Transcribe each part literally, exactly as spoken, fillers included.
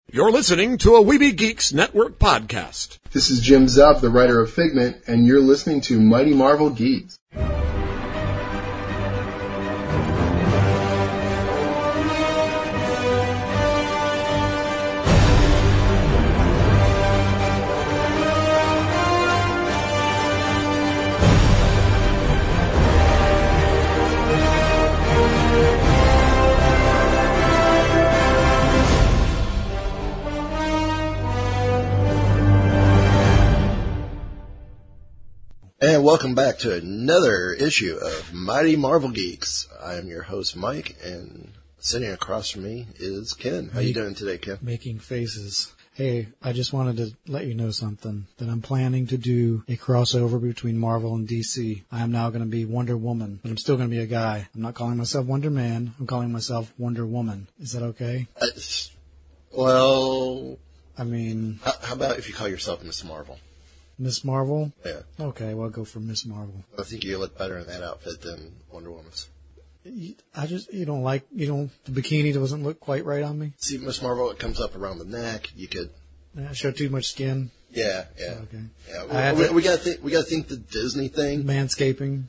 You're listening to a Weeby Geeks Network podcast. This is Jim Zub, the writer of Figment, and you're listening to Mighty Marvel Geeks. And welcome back to another issue of Mighty Marvel Geeks. I am your host, Mike, and sitting across from me is Ken. How Make, you doing today, Ken? Making faces. Hey, I just wanted to let you know something, that I'm planning to do a crossover between Marvel and D C. I am now going to be Wonder Woman, but I'm still going to be a guy. I'm not calling myself Wonder Man. I'm calling myself Wonder Woman. Is that okay? Uh, well... I mean... How, how about if you call yourself Miss Marvel? Miss Marvel? Yeah. Okay, well, I'll go for Miss Marvel. I think you look better in that outfit than Wonder Woman's. I just, you don't like, you don't, the bikini doesn't look quite right on me? See, Miss Marvel, it comes up around the neck. You could... Yeah, show too much skin? Yeah, yeah. Okay. Yeah, we, we, we gotta think, we gotta think the Disney thing. Manscaping.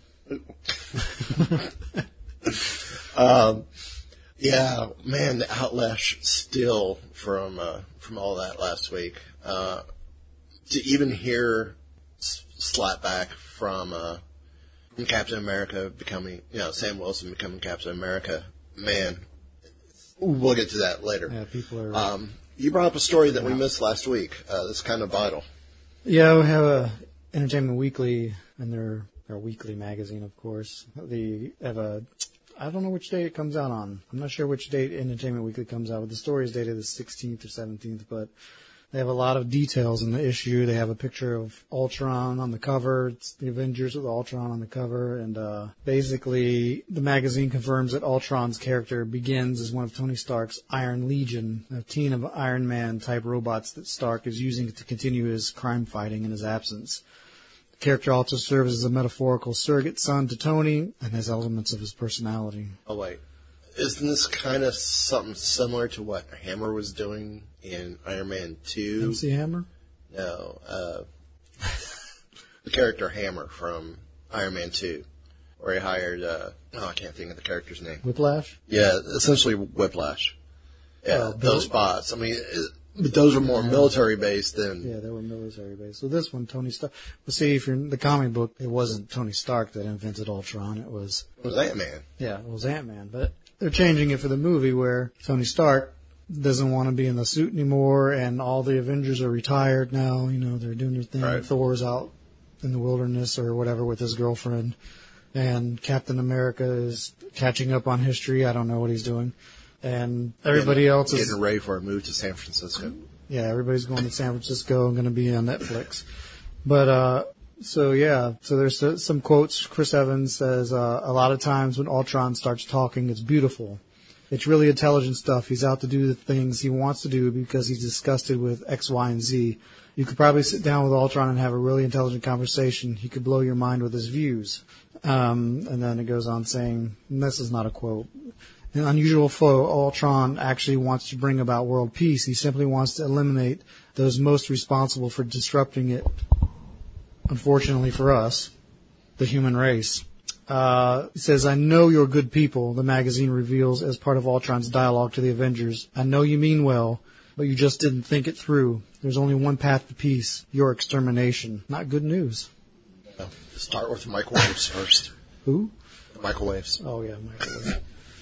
um, yeah, man, the outlash still from, uh, from all that last week. Uh, To even hear slapback from, uh, from Captain America becoming, you know, Sam Wilson becoming Captain America, man, we'll get to that later. Yeah, people are... Um, you brought up a story that we missed last week. Uh, that's kind of vital. Yeah, we have a Entertainment Weekly, and their, their weekly magazine, of course. They have a... I don't know which day it comes out on. I'm not sure which date Entertainment Weekly comes out, but the story is dated the sixteenth or seventeenth, but... They have a lot of details in the issue. They have a picture of Ultron on the cover. It's the Avengers with Ultron on the cover. And uh, basically, the magazine confirms that Ultron's character begins as one of Tony Stark's Iron Legion, a team of Iron Man-type robots that Stark is using to continue his crime fighting in his absence. The character also serves as a metaphorical surrogate son to Tony and has elements of his personality. Oh, wait. Isn't this kind of something similar to what Hammer was doing in Iron Man two? M C Hammer? No. Uh, the character Hammer from Iron Man two, where he hired, uh, oh, I can't think of the character's name. Whiplash? Yeah, essentially Whiplash. Yeah, oh, those spots. I mean, it, but those are more military-based than... Yeah, they were military-based. So this one, Tony Stark... Well, see, if you're in the comic book, it wasn't Tony Stark that invented Ultron. It was... It was Ant-Man. Yeah, it was Ant-Man. But they're changing it for the movie where Tony Stark doesn't want to be in the suit anymore, and all the Avengers are retired now. You know, they're doing their thing. Right. Thor's out in the wilderness or whatever with his girlfriend. And Captain America is catching up on history. I don't know what he's doing. And everybody getting, else is... Getting ready for a move to San Francisco. Yeah, everybody's going to San Francisco and going to be on Netflix. But, uh, so yeah, so there's some quotes. Chris Evans says, uh, a lot of times when Ultron starts talking, it's beautiful. It's really intelligent stuff. He's out to do the things he wants to do because he's disgusted with X, Y, and Z. You could probably sit down with Ultron and have a really intelligent conversation. He could blow your mind with his views. Um, and then it goes on saying, and this is not a quote, an unusual foe, Ultron actually wants to bring about world peace. He simply wants to eliminate those most responsible for disrupting it, unfortunately for us, the human race. Uh, it says, I know you're good people, the magazine reveals as part of Ultron's dialogue to the Avengers. I know you mean well, but you just didn't think it through. There's only one path to peace, your extermination. Not good news. Yeah. Start with the microwaves first. Who? The microwaves. Oh, yeah, microwaves.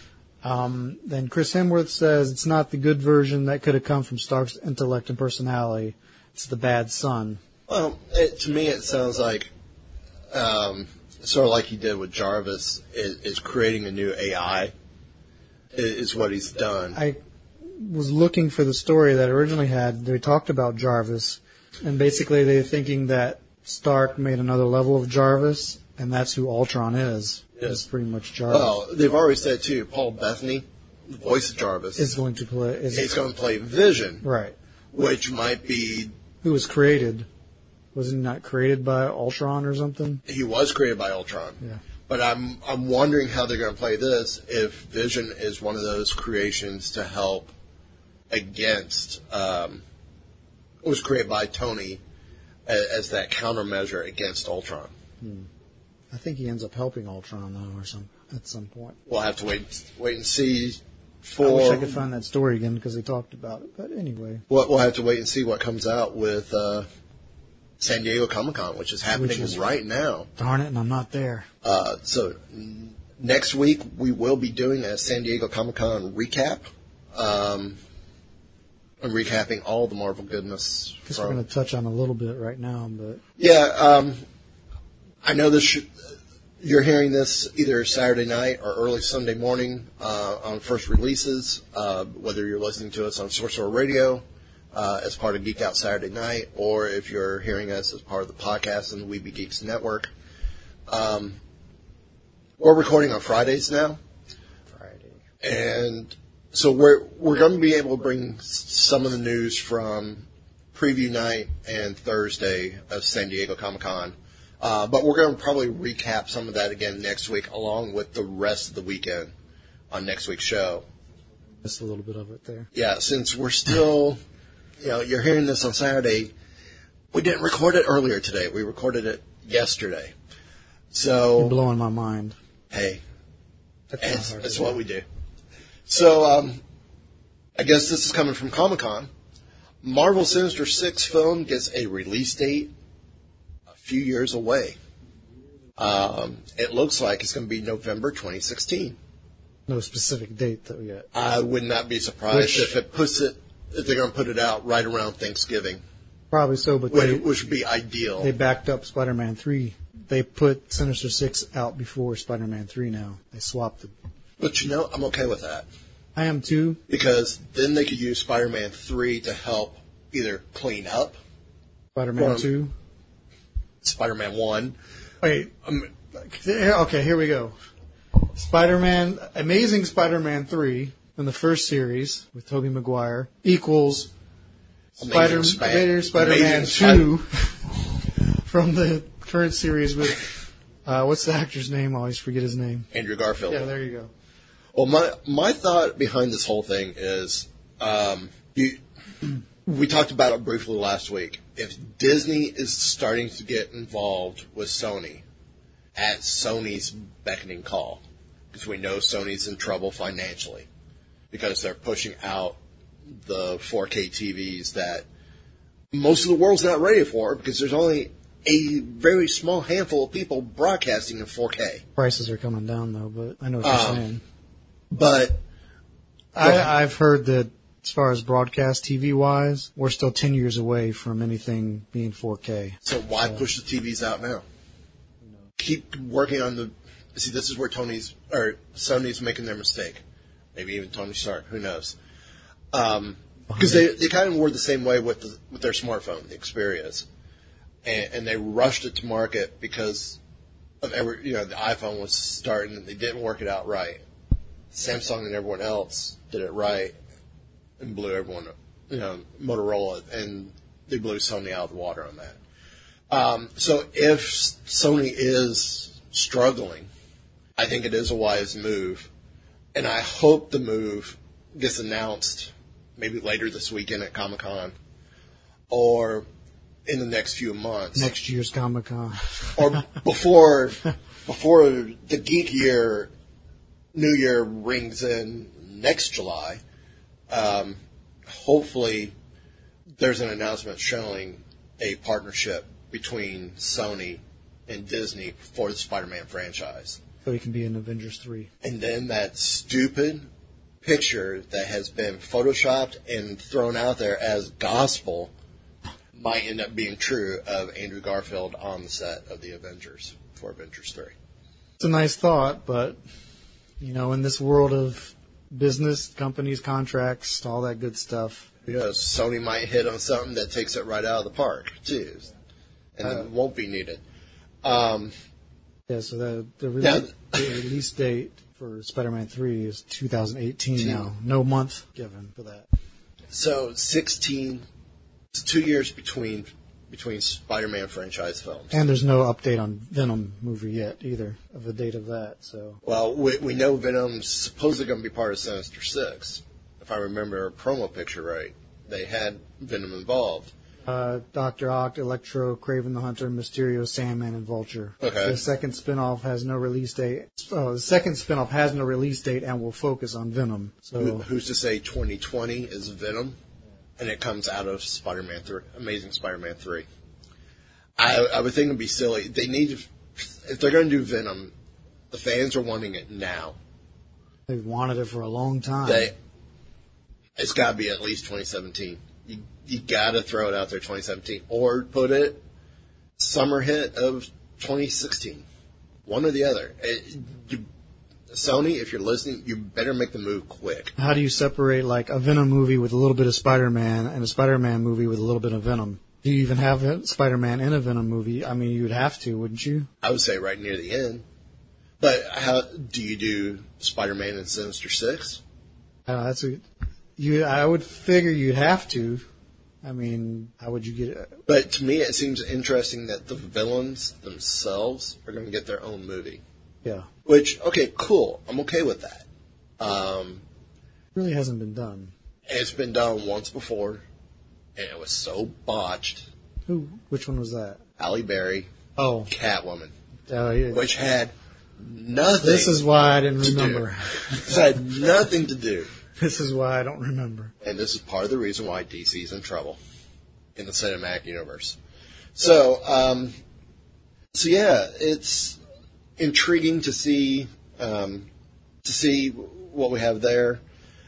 Um, then Chris Hemsworth says it's not the good version that could have come from Stark's intellect and personality. It's the bad son. Well, it, to me it sounds like, um, sort of like he did with Jarvis, is, is creating a new A I, is what he's done. I was looking for the story that originally had, they talked about Jarvis, and basically they're thinking that Stark made another level of Jarvis, and that's who Ultron is. Yes. Is pretty much Jarvis. Well, they've already said, too, Paul Bettany, the voice of Jarvis, is going to play... Is he's going to play Vision. Right. Which might be... Who was created. Was he not created by Ultron or something? He was created by Ultron. Yeah. But I'm I'm wondering how they're going to play this if Vision is one of those creations to help against, um, was created by Tony as, as that countermeasure against Ultron. Hmm. I think he ends up helping Ultron though, or some at some point. We'll have to wait, wait and see. For I wish I could find that story again because they talked about it. But anyway, we'll, we'll have to wait and see what comes out with uh, San Diego Comic-Con, which is happening which is, right now. Darn it, and I'm not there. Uh, so n- next week we will be doing a San Diego Comic-Con recap. Um, I'm recapping all the Marvel goodness. I guess from, we're going to touch on a little bit right now, but yeah, um, I know this. Sh- You're hearing this either Saturday night or early Sunday morning uh, on first releases, uh, whether you're listening to us on Sorcerer Radio uh, as part of Geek Out Saturday Night, or if you're hearing us as part of the podcast on the Weeby Geeks Network. Um, we're recording on Fridays now. Friday. And so we're we're going to be able to bring some of the news from preview night and Thursday of San Diego Comic-Con. Uh, but we're going to probably recap some of that again next week, along with the rest of the weekend on next week's show. Just a little bit of it there. Yeah, since we're still, you know, you're hearing this on Saturday, we didn't record it earlier today. We recorded it yesterday. So You're blowing my mind. Hey, That's, that's, that's what we do. So um, I guess this is coming from Comic-Con. Marvel Sinister Six film gets a release date few years away. Um, it looks like it's going to be November twenty sixteen. No specific date though yet. I would not be surprised which, if it puts it if they're going to put it out right around Thanksgiving. Probably so, but which, they, which would be ideal. They backed up Spider-Man three. They put Sinister Six out before Spider-Man three. Now they swapped it. But you know, I'm okay with that. I am too, because then they could use Spider-Man three to help either clean up Spider-Man two. Spider-Man one. Wait. Um, okay, here we go. Spider-Man, Amazing Spider-Man three in the first series with Tobey Maguire equals Spider- Spider- Spider-Man two from the current series with, uh, what's the actor's name? I always forget his name. Andrew Garfield. Yeah, there you go. Well, my my thought behind this whole thing is, um, you, we talked about it briefly last week. If Disney is starting to get involved with Sony at Sony's beckoning call, because we know Sony's in trouble financially, because they're pushing out the four K T Vs that most of the world's not ready for, because there's only a very small handful of people broadcasting in four K. Prices are coming down, though, but I know what you're um, saying. But I, I've heard that as far as broadcast T V-wise, we're still ten years away from anything being four K. So why so. push the T Vs out now? No. Keep working on the... See, this is where Tony's or Sony's making their mistake. Maybe even Tony Stark. Who knows? Because um, they, they kind of were the same way with the, with their smartphone, the Xperias. And, and they rushed it to market because of every... You know, the iPhone was starting and they didn't work it out right. Samsung and everyone else did it right and blew everyone, you know, Motorola, and they blew Sony out of the water on that. Um, so if Sony is struggling, I think it is a wise move, and I hope the move gets announced maybe later this weekend at Comic-Con or in the next few months. Next year's Comic-Con. Or before before the Geek Year, New Year rings in next July. Um, hopefully there's an announcement showing a partnership between Sony and Disney for the Spider-Man franchise. So he can be in Avengers three. And then that stupid picture that has been photoshopped and thrown out there as gospel might end up being true of Andrew Garfield on the set of the Avengers for Avengers three. It's a nice thought, but, you know, in this world of business, companies, contracts, all that good stuff. Because Sony might hit on something that takes it right out of the park, too, and uh, it won't be needed. Um, yeah, so the, the, re- yeah. the release date for Spider-Man three is two thousand eighteen now. No month given for that. So sixteen, it's two years between between Spider-Man franchise films. And there's no update on Venom movie yet either of the date of that. So well, we we know Venom's supposedly going to be part of Sinister Six if I remember a promo picture right, they had Venom involved. Uh, Doctor Oct, Electro, Kraven the Hunter, Mysterio, Sandman, and Vulture. Okay. The second spinoff has no release date. Oh, the second spinoff has no release date and will focus on Venom. So Who, who's to say twenty twenty is Venom, and it comes out of Spider-Man three, Amazing Spider-Man three? I, I would think it'd be silly. They need to, if they're going to do Venom, the fans are wanting it now. they've wanted it for a long time. They, it's got to be at least twenty seventeen. You you got to throw it out there twenty seventeen, or put it summer hit of twenty sixteen. One or the other. It, you, Sony, if you're listening, you better make the move quick. How do you separate like a Venom movie with a little bit of Spider-Man and a Spider-Man movie with a little bit of Venom? Do you even have a Spider-Man in a Venom movie? I mean, you'd have to, wouldn't you? I would say right near the end. But how do you do Spider-Man and Sinister Six? Uh, that's a, you. I would figure you'd have to. I mean, how would you get it? But to me, it seems interesting that the villains themselves are going to get their own movie. Yeah, Which, okay, cool. I'm okay with that. Um, really hasn't been done. it's been done once before, and it was so botched. Who? Which one was that? Halle Berry, Oh, Catwoman, uh, yeah. which had nothing. This is why I didn't to do. remember. It had nothing to do. This is why I don't remember. And this is part of the reason why D C's in trouble in the cinematic universe. So, um, so yeah, it's intriguing to see um, to see what we have there.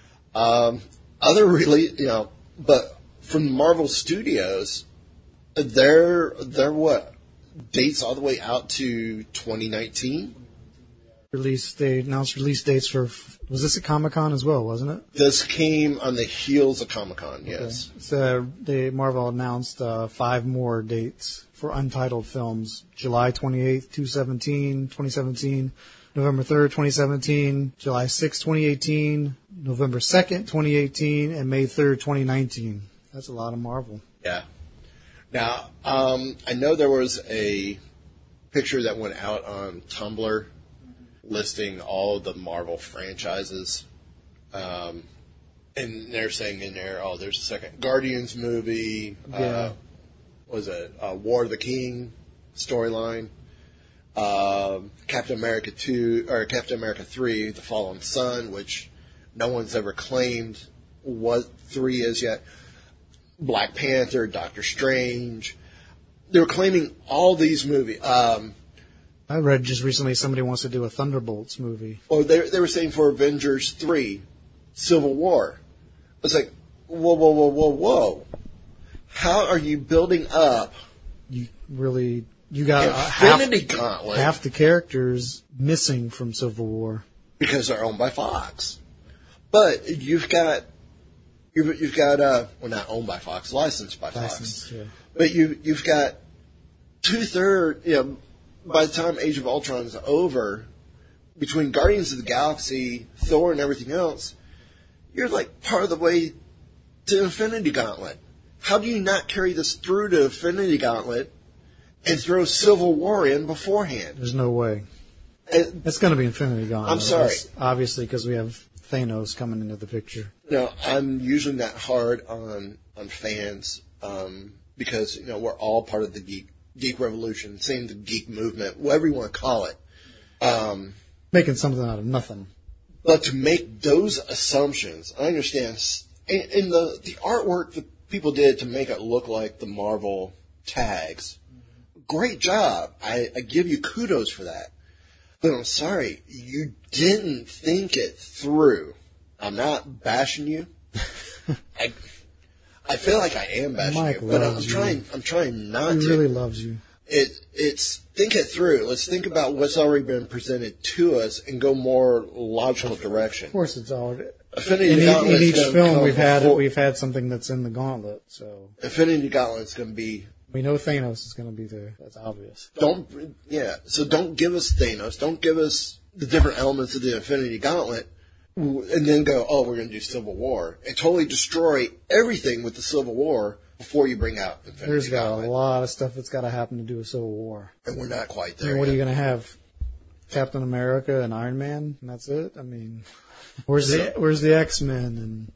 Um, other really, you know, but from Marvel Studios, they're they're what dates all the way out to twenty nineteen. Release they announced release dates for. Was this at Comic-Con as well? Wasn't it? This came on the heels of Comic-Con, yes. Okay. So they Marvel announced uh, five more dates for untitled films: July twenty-eighth, twenty seventeen, twenty seventeen, November third, twenty seventeen, July sixth, twenty eighteen, November second, twenty eighteen, and May third, twenty nineteen. That's a lot of Marvel. Yeah. Now, um, I know there was a picture that went out on Tumblr listing all the Marvel franchises. Um, and they're saying in there, oh, there's a second Guardians movie. Yeah. Uh, what was it? Uh, War of the King storyline. Um, Captain America two, or Captain America three, The Fallen Sun, which no one's ever claimed what three is yet. Black Panther, Doctor Strange. They were claiming all these movies. Um, I read just recently somebody wants to do a Thunderbolts movie. or they, they were saying for Avengers three, Civil War. It's like, whoa, whoa, whoa, whoa, whoa. How are you building up You really you got uh, half, Infinity Gauntlet half the characters missing from Civil War. because they're owned by Fox? But you've got, you've, you've got, uh, well, not owned by Fox, licensed by License, Fox. yeah. But you, you've got two thirds, you know, by the time Age of Ultron is over, between Guardians of the Galaxy, Thor, and everything else, you're like part of the way to Infinity Gauntlet. How do you not carry this through to Infinity Gauntlet and throw Civil War in beforehand? There's no way. And, It's going to be Infinity Gauntlet. I'm sorry. That's obviously, because we have Thanos coming into the picture. you know, I'm usually not hard on on fans um, because you know we're all part of the geek geek revolution, same the geek movement, whatever you want to call it. Um, Making something out of nothing. But to make those assumptions, I understand. In, in the, the artwork that people did to make it look like the Marvel tags, great job. I, I give you kudos for that. But I'm sorry, you didn't think it through. I'm not bashing you. I, I feel like I am bashing Mike you, but I'm loves you. trying. I'm trying not He to. really loves you. It, it's think it through. Let's think about what's already been presented to us and go more logical direction. Of course, it's all. Infinity In, e- in Gauntlet's each gonna film, come we've had before- we've had something that's in the gauntlet. So Infinity Gauntlet's going to be we know Thanos is going to be there. That's obvious. don't yeah. So don't give us Thanos. Don't give us the different elements of the Infinity Gauntlet, and then go, oh, we're going to do Civil War and totally destroy everything with the Civil War before you bring out Infinity There's got Gauntlet. a lot of stuff that's got to happen to do a Civil War. And we're not quite I there. mean, what are yet. you going to have? Captain America and Iron Man, and that's it. I mean, where's the where's the X Men and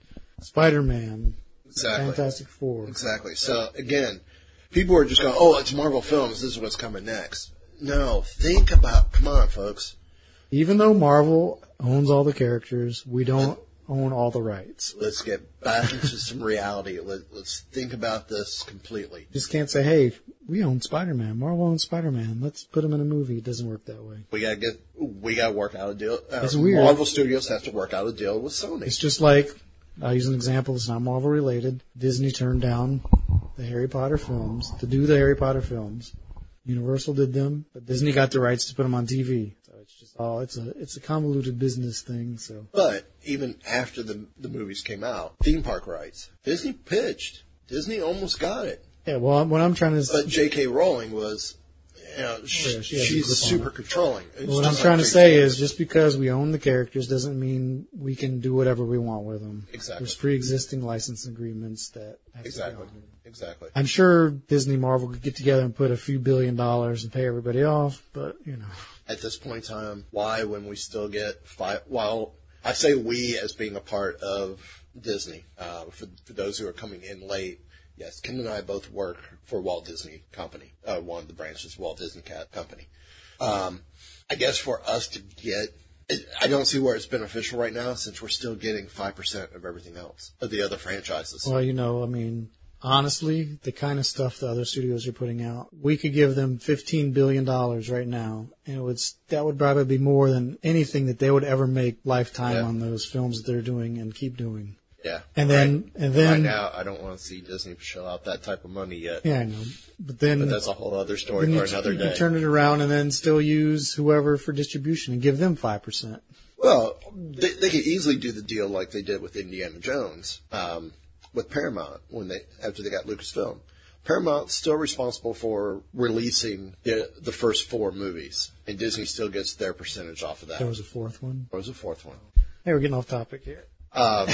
Spider-Man, Exactly. Fantastic Four. Exactly. So, again, people are just going, oh, it's Marvel Films. This is what's coming next. No, think about, come on, folks. Even though Marvel owns all the characters, we don't own all the rights. Let's get back into some reality. Let, let's think about this completely. Just can't say, hey, we own Spider-Man. Marvel owns Spider-Man. Let's put him in a movie. It doesn't work that way. We gotta get, we gotta work out a deal. Uh, It's weird. Marvel Studios have to work out a deal with Sony. It's just like, I'll use an example that's not Marvel related. Disney turned down the Harry Potter films to do the Harry Potter films. Universal did them, but Disney got the rights to put them on T V. So it's just oh, it's a it's a convoluted business thing. So, But even after the the movies came out, theme park rights, Disney pitched. Disney almost got it. yeah, well, what I'm trying to But J K. Rowling was, you know, sh- Yeah, she has a she's grip on super it. controlling. It's what I'm just trying like to say J K. is just because we own the characters doesn't mean we can do whatever we want with them. Exactly. There's pre-existing license agreements that have to be Exactly. honored. Exactly. I'm sure Disney Marvel could get together and put a few billion dollars and pay everybody off, but you know. At this point in time, why, when we still get five, well, I say we as being a part of Disney, uh, for, for those who are coming in late, yes, Ken and I both work for Walt Disney Company, uh, one of the branches of Walt Disney Cat Company. Um, I guess for us to get, I don't see where it's beneficial right now since we're still getting five percent of everything else, of the other franchises. Well, you know, I mean, honestly, the kind of stuff the other studios are putting out, we could give them fifteen billion dollars right now, and it would, that would probably be more than anything that they would ever make lifetime Yeah. on those films that they're doing and keep doing. Yeah. And then, right, and then, right now, I don't want to see Disney shell out that type of money yet. yeah, I know. But then, But that's a whole other story then for you, another you day. can turn it around and then still use whoever for distribution and give them five percent. Well, they, they could easily do the deal like they did with Indiana Jones, um, with Paramount when they after they got Lucasfilm. Paramount's still responsible for releasing the, the first four movies, and Disney still gets their percentage off of that. There was a fourth one. There was a fourth one. Hey, we're getting off topic here. Um,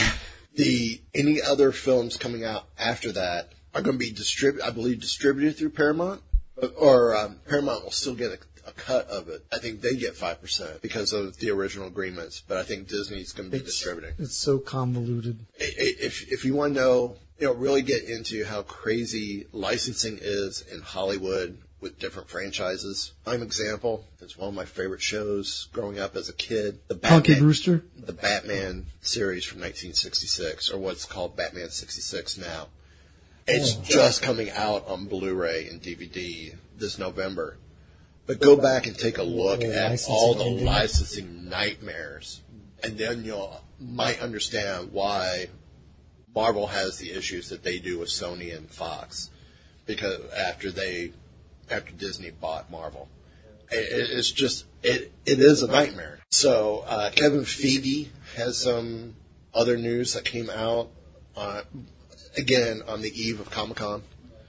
the any other films coming out after that are going to be distributed, I believe, distributed through Paramount, or um, Paramount will still get a, a cut of it. I think they get five percent because of the original agreements, but I think Disney's going to be It's, distributing. it's so convoluted. I- I- If if you want to know, you know, really get into how crazy licensing is in Hollywood with different franchises. I'm example. It's one of my favorite shows growing up as a kid. The Punky Batman, Brewster. the Batman series from nineteen sixty-six, or what's called Batman sixty-six now. It's Oh. just coming out on Blu-ray and D V D this November. But go back and take a look The at licensing all the ending. licensing nightmares, and then you'll might understand why Marvel has the issues that they do with Sony and Fox, because after they, after Disney bought Marvel, it, it's just it it is a nightmare. So uh, Kevin Feige has some other news that came out uh, again on the eve of Comic-Con.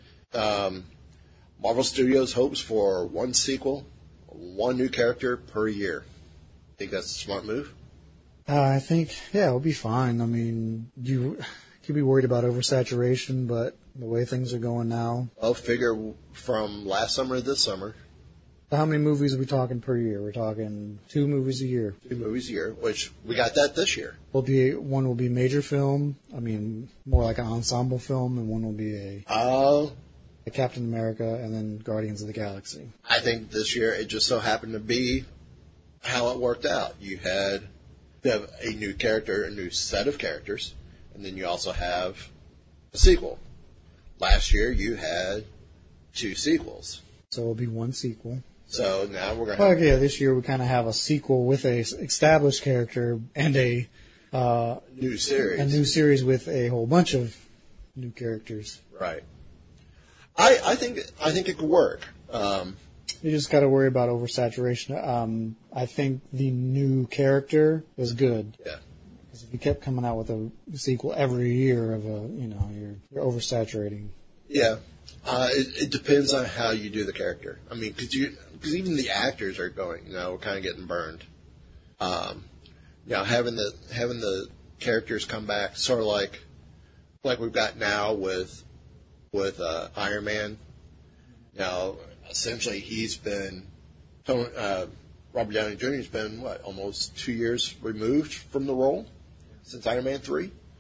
Um, Marvel Studios hopes for one sequel, one new character per year. Think that's a smart move? Uh, I think, yeah, it'll be fine. I mean, you could be worried about oversaturation, but the way things are going now. I'll figure from last summer to this summer, How many movies are we talking per year? We're talking two movies a year. two movies a year, which we got that this year. Will be one will be major film. I mean, more like an ensemble film, and one will be a, Uh, a Captain America, and then Guardians of the Galaxy. I think this year it just so happened to be how it worked out. You had you have a new character, a new set of characters, and then you also have a sequel. Last year you had two sequels. So it'll be one sequel. So now we're going to Well, have yeah, this year we kind of have a sequel with a s- established character and a uh, a new series. a new series with a whole bunch of new characters. Right. I, I think I think it could work. Um, You just got to worry about oversaturation. Um, I think the new character is good. yeah. Because if you kept coming out with a sequel every year of a, you know, you're, you're oversaturating. Yeah. Uh, it, it depends on how you do the character. I mean, because you because even the actors are going, you know, kind of getting burned. Um, you know, having the having the characters come back, sort of like like we've got now with with uh, Iron Man. You know, essentially he's been uh, Robert Downey Junior has been what almost two years removed from the role since Iron Man three.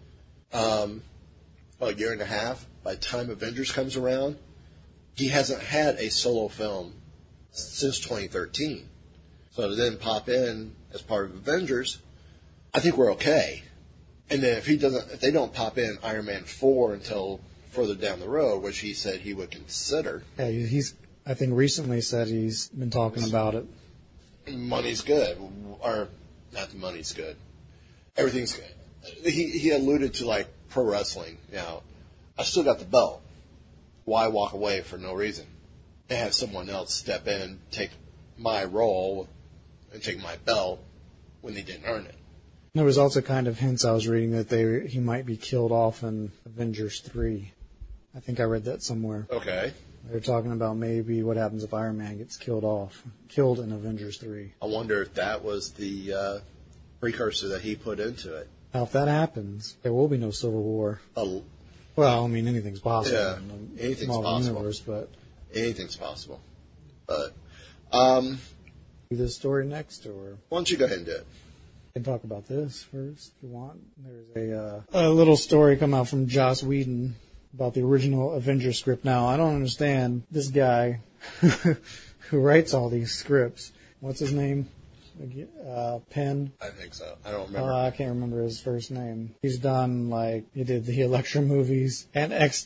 um, a year and a half. By the time Avengers comes around, he hasn't had a solo film since twenty thirteen. So to then pop in as part of Avengers, I think we're okay. And then if he doesn't, if they don't pop in Iron Man four until further down the road, which he said he would consider. Yeah, he's. I think recently said he's been talking about it. Money's good, or not the money's good. Everything's good. He he alluded to like pro wrestling. Now, I still got the belt. Why walk away for no reason? And have someone else step in, take my role, and take my belt when they didn't earn it. There was also kind of hints I was reading that they he might be killed off in Avengers three. I think I read that somewhere. Okay. They were talking about maybe what happens if Iron Man gets killed off, killed in Avengers three. I wonder if that was the uh, precursor that he put into it. Now, if that happens, there will be no Civil War. A, Well, I mean, anything's possible Yeah, in the anything's Marvel possible. Universe, but anything's possible. But um, do this story next, or why don't you go ahead and do it? we can talk about this first if you want. There's a uh, a little story come out from Joss Whedon about the original Avengers script. Now, I don't understand this guy who writes all these scripts. What's his name? Uh, Penn. I think so. I don't remember. Uh, I can't remember his first name. He's done like he did the Elektra movies and X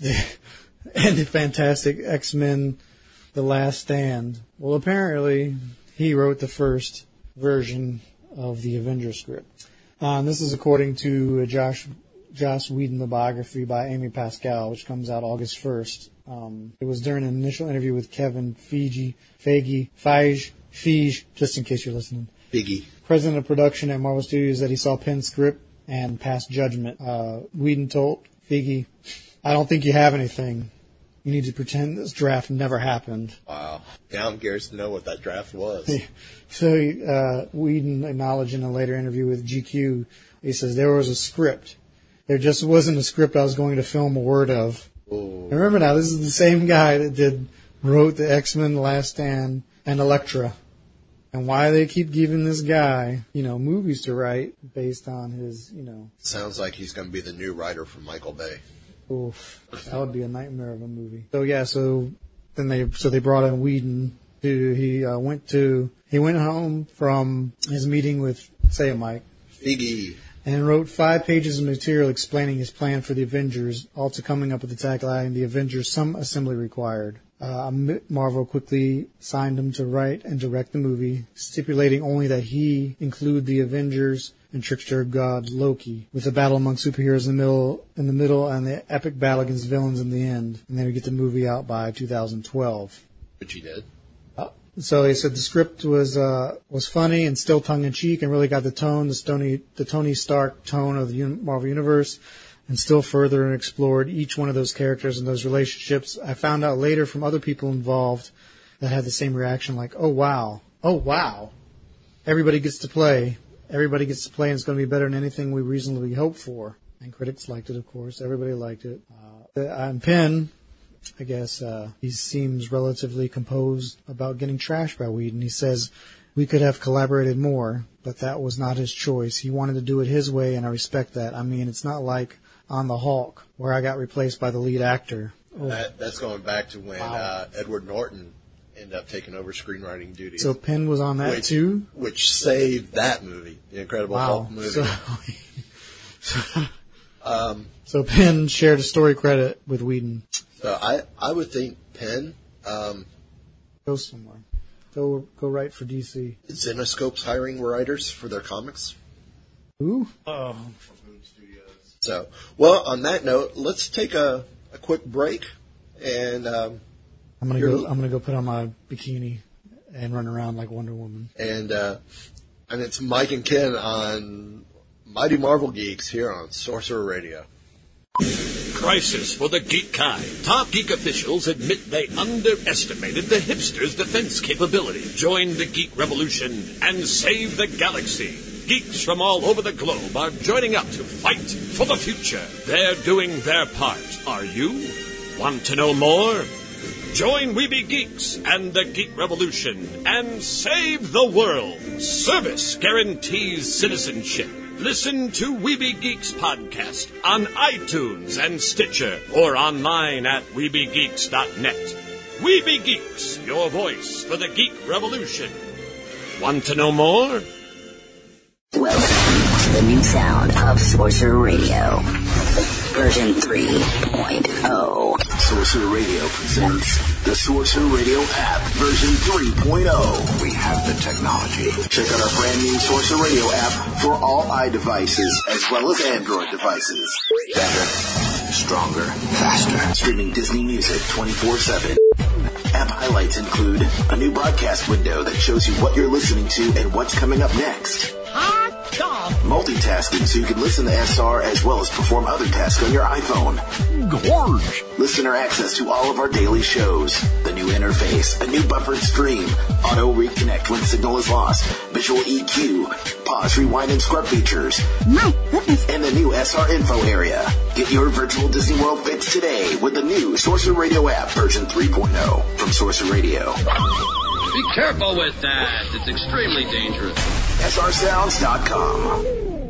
and the Fantastic X-Men, The Last Stand. Well, apparently he wrote the first version of the Avengers script. Uh, and this is according to uh, Josh Joss Whedon, the biography by Amy Pascal, which comes out August first. Um, it was during an initial interview with Kevin Feige, Feige, Feige, Feige, just in case you're listening. Biggie. President of production at Marvel Studios, that he saw Penn's script and passed judgment. Uh, Whedon told Feige, "I don't think you have anything. You need to pretend this draft never happened." Wow. Now I'm curious to know what that draft was. So uh, Whedon acknowledged in a later interview with G Q, he says, "There was a script. There just wasn't a script I was going to film a word of." Ooh. Remember now, this is the same guy that did wrote the X-Men, The Last Stand, and Elektra. And why they keep giving this guy, you know, movies to write based on his, you know. Sounds like he's going to be the new writer for Michael Bay. Oof, that would be a nightmare of a movie. So yeah, so then they so they brought in Whedon. To, he uh, went to he went home from his meeting with say it, Mike. Feige. And wrote five pages of material explaining his plan for the Avengers, also coming up with the tagline, "The Avengers, some assembly required." Uh, Marvel quickly signed him to write and direct the movie, stipulating only that he include the Avengers and trickster god Loki, with a battle among superheroes in the middle, in the middle, and the epic battle against villains in the end. And then we get the movie out by two thousand twelve. Which he did. Uh, so they said the script was uh, was funny and still tongue in cheek, and really got the tone, the Tony, the Tony Stark tone of the Marvel Universe. And still further explored each one of those characters and those relationships. I found out later from other people involved that had the same reaction, like, "Oh, wow. Oh, wow. Everybody gets to play. Everybody gets to play, and it's going to be better than anything we reasonably hoped for." And critics liked it, of course. Everybody liked it. Uh, and Penn, I guess, uh, he seems relatively composed about getting trashed by Whedon. He says, "We could have collaborated more, but that was not his choice. He wanted to do it his way, and I respect that. I mean, it's not like on the Hulk, where I got replaced by the lead actor." Oh. That, that's going back to when Wow. uh, Edward Norton ended up taking over screenwriting duties. So Penn was on that which, too? Which saved that movie, the Incredible Wow. Hulk movie. So, um, so Penn shared a story credit with Whedon. so I, I would think Penn, um, Go somewhere. Go go write for D C. Zenoscope's hiring writers for their comics. Who? Oh. So, well, on that note, let's take a, a quick break, and um, I'm gonna You're- go. I'm gonna go put on my bikini and run around like Wonder Woman. and uh, and it's Mike and Ken on Mighty Marvel Geeks here on Sorcerer Radio. Crisis for the geek kind. Top geek officials admit they underestimated the hipsters' defense capability. Join the geek revolution and save the galaxy. Geeks from all over the globe are joining up to fight for the future. They're doing their part. Are you? Want to know more? Join Weeby Geeks and the Geek Revolution and save the world. Service guarantees citizenship. Listen to Weeby Geeks podcast on iTunes and Stitcher or online at weeby geeks dot net. Weeby Geeks, your voice for the geek revolution. Want to know more? Welcome to the new sound of Sorcerer Radio, version three point oh. Sorcerer Radio presents the Sorcerer Radio app, version three point oh. We have the technology. Check out our brand new Sorcerer Radio app for all iDevices as well as Android devices. Better, stronger, faster. Streaming Disney music twenty-four seven. App highlights include a new broadcast window that shows you what you're listening to and what's coming up next. Hot dog. Multitasking so you can listen to S R as well as perform other tasks on your iPhone. Gorge. Listener access to all of our daily shows. The new interface, a new buffered stream, auto reconnect when signal is lost, visual E Q, pause, rewind, and scrub features. My goodness. And the new S R info area. Get your virtual Disney World fix today with the new Sorcerer Radio app, version three point oh from Sorcerer Radio. Be careful with that. It's extremely dangerous. S R sounds dot com.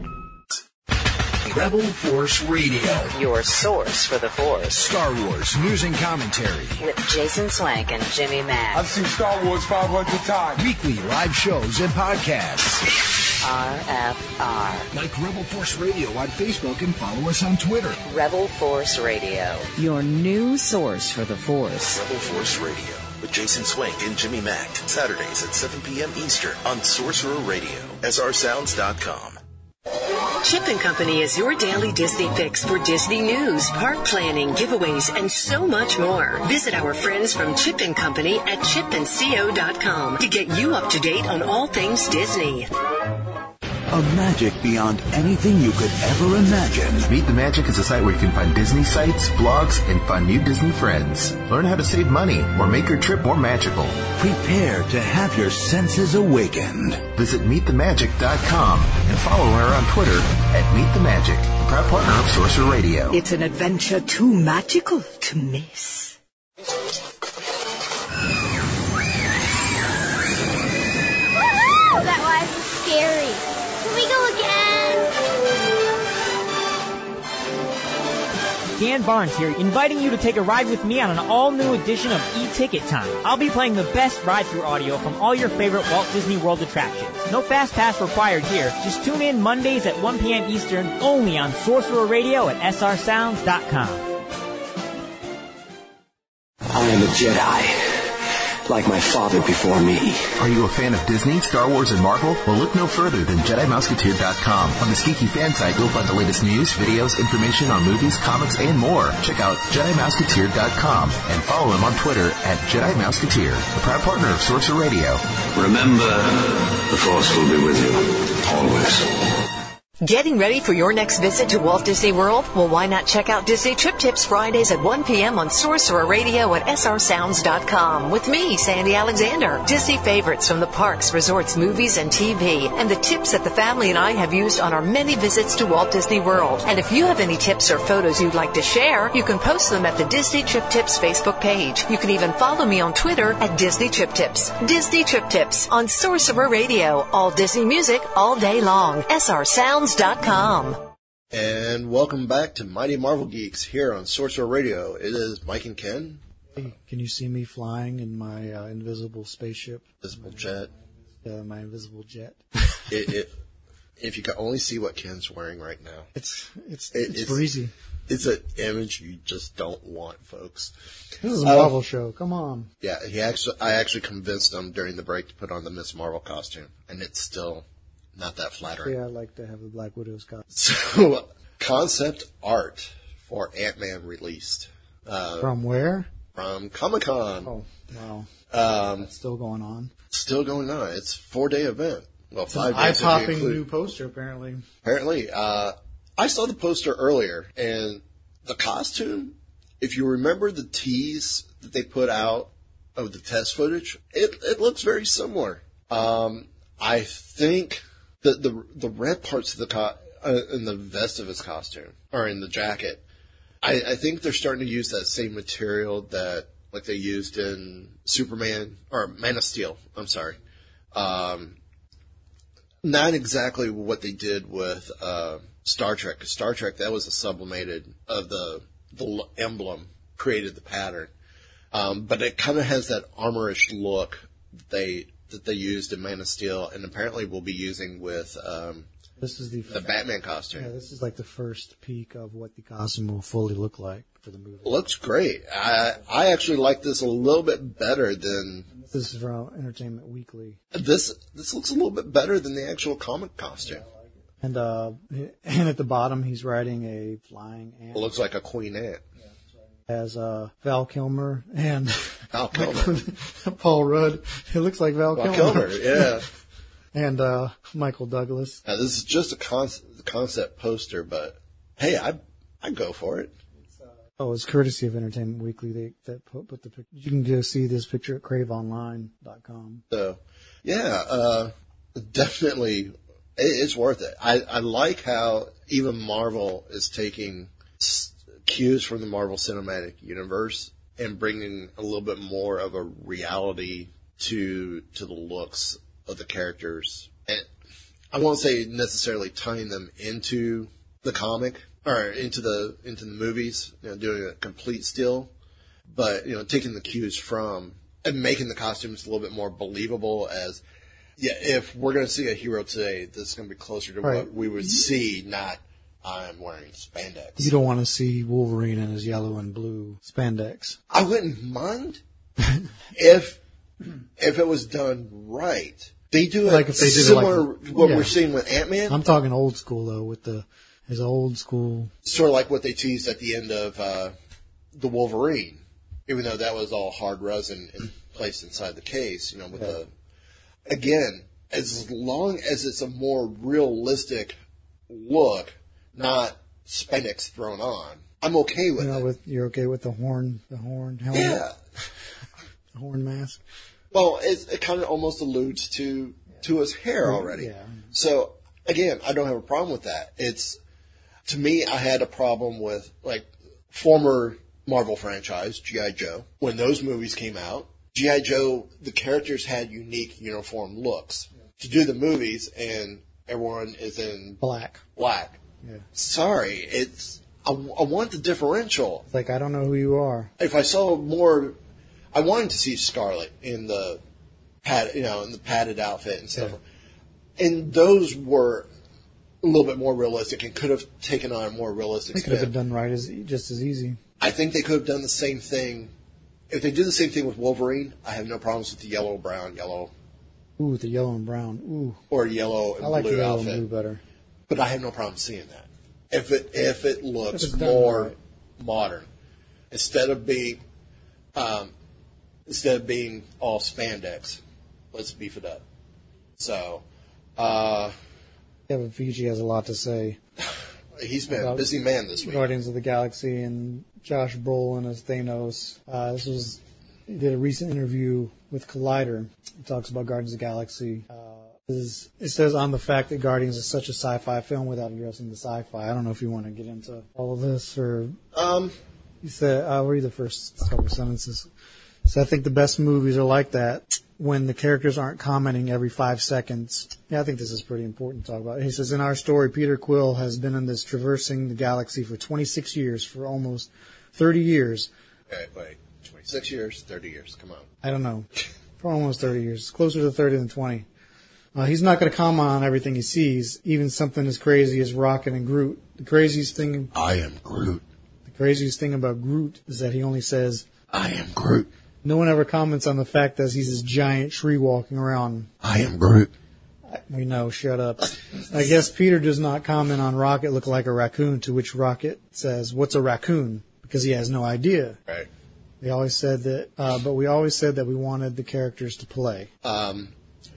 Rebel Force Radio. Your source for the Force. Star Wars news and commentary. With Jason Swank and Jimmy Mack. I've seen Star Wars five hundred times. Weekly live shows and podcasts. R F R. Like Rebel Force Radio on Facebook and follow us on Twitter. Rebel Force Radio. Your new source for the Force. Rebel Force Radio with Jason Swank and Jimmy Mack. Saturdays at seven p.m. Eastern on Sorcerer Radio. S R sounds dot com. Chip and Company is your daily Disney fix for Disney news, park planning, giveaways, and so much more. Visit our friends from Chip and Company at chip and co dot com to get you up to date on all things Disney. A magic beyond anything you could ever imagine. Meet the Magic is a site where you can find Disney sites, blogs, and find new Disney friends. Learn how to save money or make your trip more magical. Prepare to have your senses awakened. Visit meet the magic dot com and follow her on Twitter at Meet the Magic, a proud partner of Sorcerer Radio. It's an adventure too magical to miss. That life is scary. Can we go again? Dan Barnes here, inviting you to take a ride with me on an all-new edition of E-Ticket Time. I'll be playing the best ride-through audio from all your favorite Walt Disney World attractions. No fast pass required here. Just tune in Mondays at one p.m. Eastern, only on Sorcerer Radio at S R sounds dot com. I am a Jedi. Like my father before me. Are you a fan of Disney, Star Wars, and Marvel? Well, look no further than Jedi Mouseketeer dot com. On the Skeeky fan site, you'll find the latest news, videos, information on movies, comics, and more. Check out Jedi Mouseketeer dot com and follow him on Twitter at Jedi Mouseketeer, a proud partner of Sorcerer Radio. Remember, the Force will be with you, always. Getting ready for your next visit to Walt Disney World? Well, why not check out Disney Trip Tips Fridays at one p.m. on Sorcerer Radio at S R sounds dot com with me, Sandy Alexander. Disney favorites from the parks, resorts, movies, and T V, and the tips that the family and I have used on our many visits to Walt Disney World. And if you have any tips or photos you'd like to share, you can post them at the Disney Trip Tips Facebook page. You can even follow me on Twitter at Disney Trip Tips. Disney Trip Tips on Sorcerer Radio. All Disney music all day long. S R sounds dot com. And welcome back to Mighty Marvel Geeks here on Sorcerer Radio. It is Mike and Ken. Hey, can you see me flying in my uh, invisible spaceship? Invisible jet. Uh, my invisible jet. it, it, if you could only see what Ken's wearing right now. It's it's it, it's, it's breezy. It's an image you just don't want, folks. This is a Marvel um, show. Come on. Yeah, he actually. I actually convinced him during the break to put on the Miss Marvel costume, and it's still not that flattering. Yeah, I like to have the Black Widow's costume. So, concept art for Ant-Man released. Uh, from where? From Comic-Con. Oh, wow. Um, That's still going on. Still going on. It's a four-day event. Well, five days. An eye-popping new poster, apparently. Apparently. Uh, I saw the poster earlier, and the costume, if you remember the tease that they put out of the test footage, it, it looks very similar. Um, I think the, the, the red parts of the co- uh, in the vest of his costume, or in the jacket, I, I think they're starting to use that same material that, like they used in Superman, or Man of Steel, I'm sorry. Um, not exactly what they did with uh, Star Trek. 'Cause Star Trek, that was a sublimated of the the emblem, created the pattern. Um, but it kind of has that armorish look that they that they used in Man of Steel, and apparently will be using with um, this is the, the Batman costume. Yeah, this is like the first peek of what the costume will fully look like for the movie. It looks great. I I actually like this a little bit better than. This is from Entertainment Weekly. This this looks a little bit better than the actual comic costume. And uh, and at the bottom, he's riding a flying ant. It looks like a queen ant. As uh, Val Kilmer and Val Kilmer. Paul Rudd. It looks like Val, Val Kilmer. Kilmer, yeah. And uh, Michael Douglas. Now, this is just a con- concept poster, but hey, I I go for it. Oh, it's courtesy of Entertainment Weekly. They that put, put the pic- you can go see this picture at crave online dot com. So, yeah, uh, definitely, it, it's worth it. I, I like how even Marvel is taking s- cues from the Marvel Cinematic Universe and bringing a little bit more of a reality to to the looks of the characters. And I won't say necessarily tying them into the comic. Or into the into the movies, you know, doing a complete still, but you know, taking the cues from and making the costumes a little bit more believable. As yeah, if we're going to see a hero today, this is going to be closer to right. what we would see. Not I'm wearing spandex. You don't want to see Wolverine in his yellow and blue spandex. I wouldn't mind if if it was done right. They do it like if they did similar it like, to what yeah. we're seeing with Ant-Man. I'm talking old school though, with the his old school. Sort of like what they teased at the end of uh, the Wolverine, even though that was all hard resin and placed inside the case. You know, with yeah. the again, as long as it's a more realistic look, not spandex thrown on, I'm okay with you know, it. With, you're okay with the horn, the horn helmet, yeah, the horn mask. Well, it, it kind of almost alludes to to his hair already. Yeah. So again, I don't have a problem with that. It's to me, I had a problem with like former Marvel franchise G I. Joe when those movies came out. G I. Joe, the characters had unique uniform looks. Yeah. To do the movies, and everyone is in black. Black. Yeah. Sorry, it's I, I want the differential. It's like I don't know who you are. If I saw more. I wanted to see Scarlet in the pad, you know, in the padded outfit and stuff. Yeah. And those were a little bit more realistic and could have taken on a more realistic They could spin. have been done right as just as easy. I think they could have done the same thing. If they did the same thing with Wolverine, I have no problems with the yellow, brown, yellow. Ooh, the yellow and brown. Ooh. Or yellow and I like blue the yellow outfit. and blue better. But I have no problem seeing that. If it if it looks if more right. modern, instead of being um, instead of being all spandex, let's beef it up. So, uh, Kevin Feige has a lot to say. He's been a busy man this week. Guardians of the Galaxy and Josh Brolin as Thanos. Uh, this was he did a recent interview with Collider. He talks about Guardians of the Galaxy. Uh, is, it says on the fact that Guardians is such a sci-fi film without addressing the sci-fi. I don't know if you want to get into all of this or. Um, he said, "I'll read the first couple sentences." So I think the best movies are like that when the characters aren't commenting every five seconds. Yeah, I think this is pretty important to talk about. He says, in our story, Peter Quill has been in this traversing the galaxy for twenty-six years, for almost thirty years. Okay, wait. twenty-six years, thirty years. Come on. I don't know. For almost thirty years. Closer to thirty than twenty. Uh, he's not going to comment on everything he sees, even something as crazy as Rocket and Groot. The craziest thing... I am Groot. The craziest thing about Groot is that he only says... I am Groot. No one ever comments on the fact that he's this giant tree walking around. I am Groot. We know, shut up. I guess Peter does not comment on Rocket look like a raccoon, to which Rocket says, what's a raccoon? Because he has no idea. Right. We always said that, uh, but we always said that we wanted the characters to play. Um,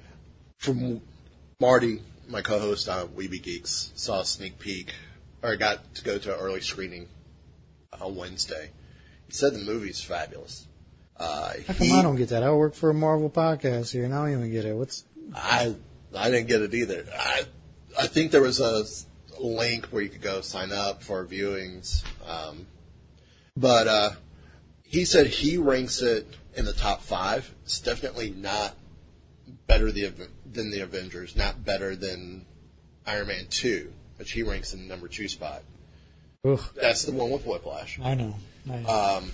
from Marty, my co-host on Weeby Geeks, saw a sneak peek, or got to go to an early screening on Wednesday. He said the movie's fabulous. Uh, How come he, I don't get that? I work for a Marvel podcast here, and I don't even get it. What's I I didn't get it either. I I think there was a link where you could go sign up for viewings, um, but uh, he said he ranks it in the top five. It's definitely not better the, than the Avengers, not better than Iron Man two, which he ranks in the number two spot. Ugh. That's the one with Whiplash. I know. I know. Um,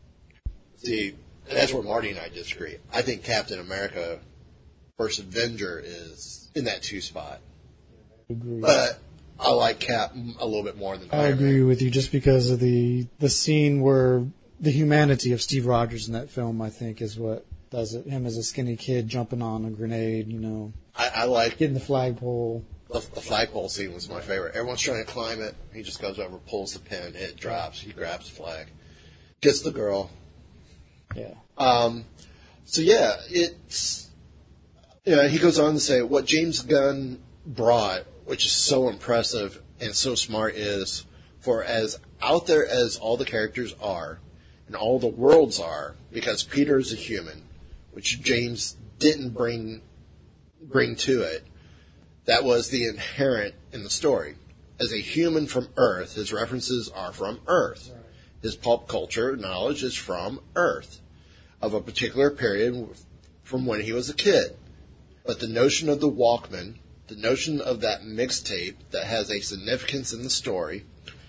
see, that's where Marty and I disagree. I think Captain America First Avenger is in that two spot. I agree. But I like Cap a little bit more than I Iron agree Man. with you just because of the the scene where the humanity of Steve Rogers in that film, I think, is what does it. Him as a skinny kid jumping on a grenade, you know. I, I like getting the flagpole. The, the flagpole scene was my favorite. Everyone's trying to climb it. He just goes over, pulls the pin, it drops. He grabs the flag, gets the girl. Yeah. Um. So yeah, it's. Yeah, he goes on to say what James Gunn brought, which is so impressive and so smart, is for as out there as all the characters are, and all the worlds are, because Peter is a human, which James didn't bring bring to it. That was the inherent in the story. As a human from Earth, his references are from Earth. His pulp culture knowledge is from Earth, of a particular period from when he was a kid. But the notion of the Walkman, the notion of that mixtape that has a significance in the story,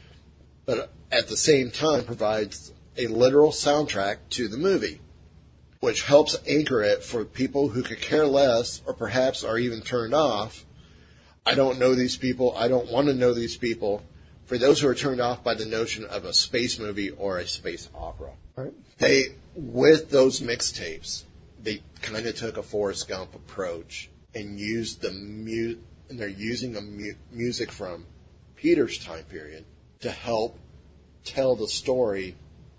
but at the same time provides a literal soundtrack to the movie, which helps anchor it for people who could care less or perhaps are even turned off. I don't know these people. I don't want to know these people. For those who are turned off by the notion of a space movie or a space opera. Right. They, with those mixtapes, they kind of took a Forrest Gump approach and used the mu- and they're using the mu- music from Peter's time period to help tell the story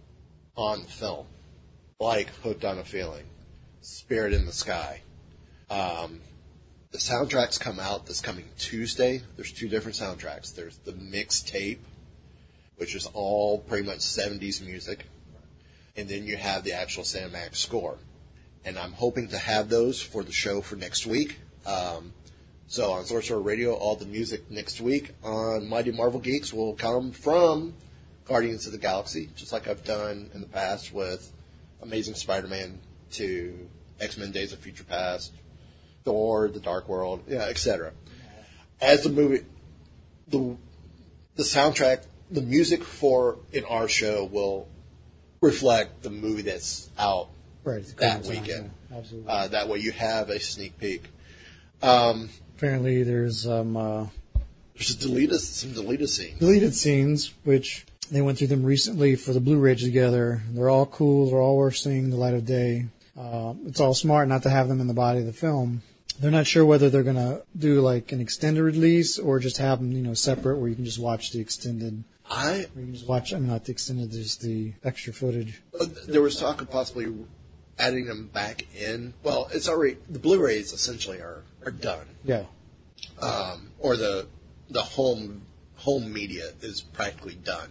on film, like Hooked on a Feeling, Spirit in the Sky. Um, the soundtracks come out this coming Tuesday. There's two different soundtracks. There's the mixtape, which is all pretty much seventies music, and then you have the actual cinematic score. And I'm hoping to have those for the show for next week. Um, so on Sorcerer Radio, all the music next week on Mighty Marvel Geeks will come from Guardians of the Galaxy, just like I've done in the past with Amazing Spider-Man to X-Men Days of Future Past, Thor, The Dark World, yeah, et cetera. As the movie, the the soundtrack, the music for in our show will reflect the movie that's out right, that weekend. Yeah, absolutely. Uh, that way you have a sneak peek. Um, Apparently there's um, uh, there's a deleted, some deleted scenes. Deleted scenes, which they went through them recently for the Blu-ray together. They're all cool. They're all worth seeing the light of day. Uh, it's all smart not to have them in the body of the film. They're not sure whether they're going to do like an extended release or just have them, you know, separate where you can just watch the extended. I or you can just watch. I mean, not the extended, just the extra footage. There was talk of possibly adding them back in. Well, it's already the Blu-rays essentially are, are done. Yeah. Um, or the the home home media is practically done.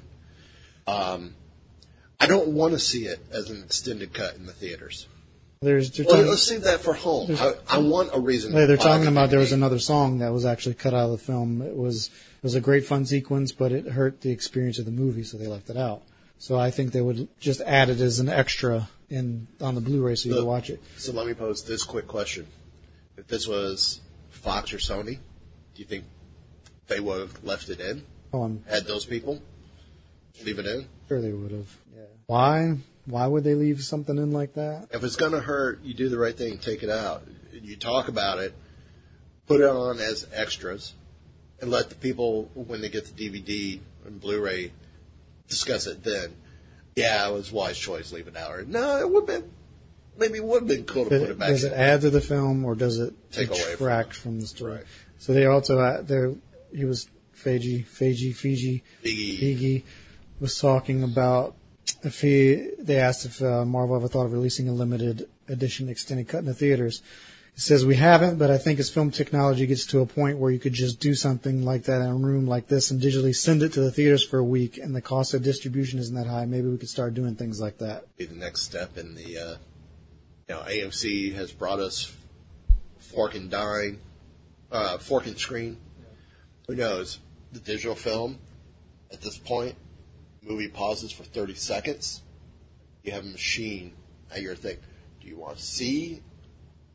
Um, I don't want to see it as an extended cut in the theaters. There's, well, talking, let's save that for home. I, I want a reason. They're talking about there was another song that was actually cut out of the film. It was it was a great fun sequence, but it hurt the experience of the movie, so they left it out. So I think they would just add it as an extra in on the Blu-ray so you so, can watch it. So let me pose this quick question: if this was Fox or Sony, do you think they would have left it in? Oh, I'm, Had those people leave it in? Sure, they would have. Yeah. Why? Why would they leave something in like that? If it's going to hurt, you do the right thing. Take it out. You talk about it, put it on as extras, and let the people, when they get the D V D and Blu-ray, discuss it then. Yeah, it was a wise choice. Leave it out. Or, no, it would have been, maybe it would have been cool to Does put it back Does in. it add to the film or does it Take detract away from, from the story? Right. So they also, uh, there, he was, Feige, Feige, Fiji, Figgy. Figgy was talking about if he, they asked if uh, Marvel ever thought of releasing a limited edition extended cut in the theaters. He says, we haven't, but I think as film technology gets to a point where you could just do something like that in a room like this and digitally send it to the theaters for a week and the cost of distribution isn't that high, maybe we could start doing things like that. Be the next step in the, uh, you know, A M C has brought us fork and dine, uh, fork and screen. Who knows? The digital film, at this point, movie pauses for thirty seconds. You have a machine at your thing. Do you want to see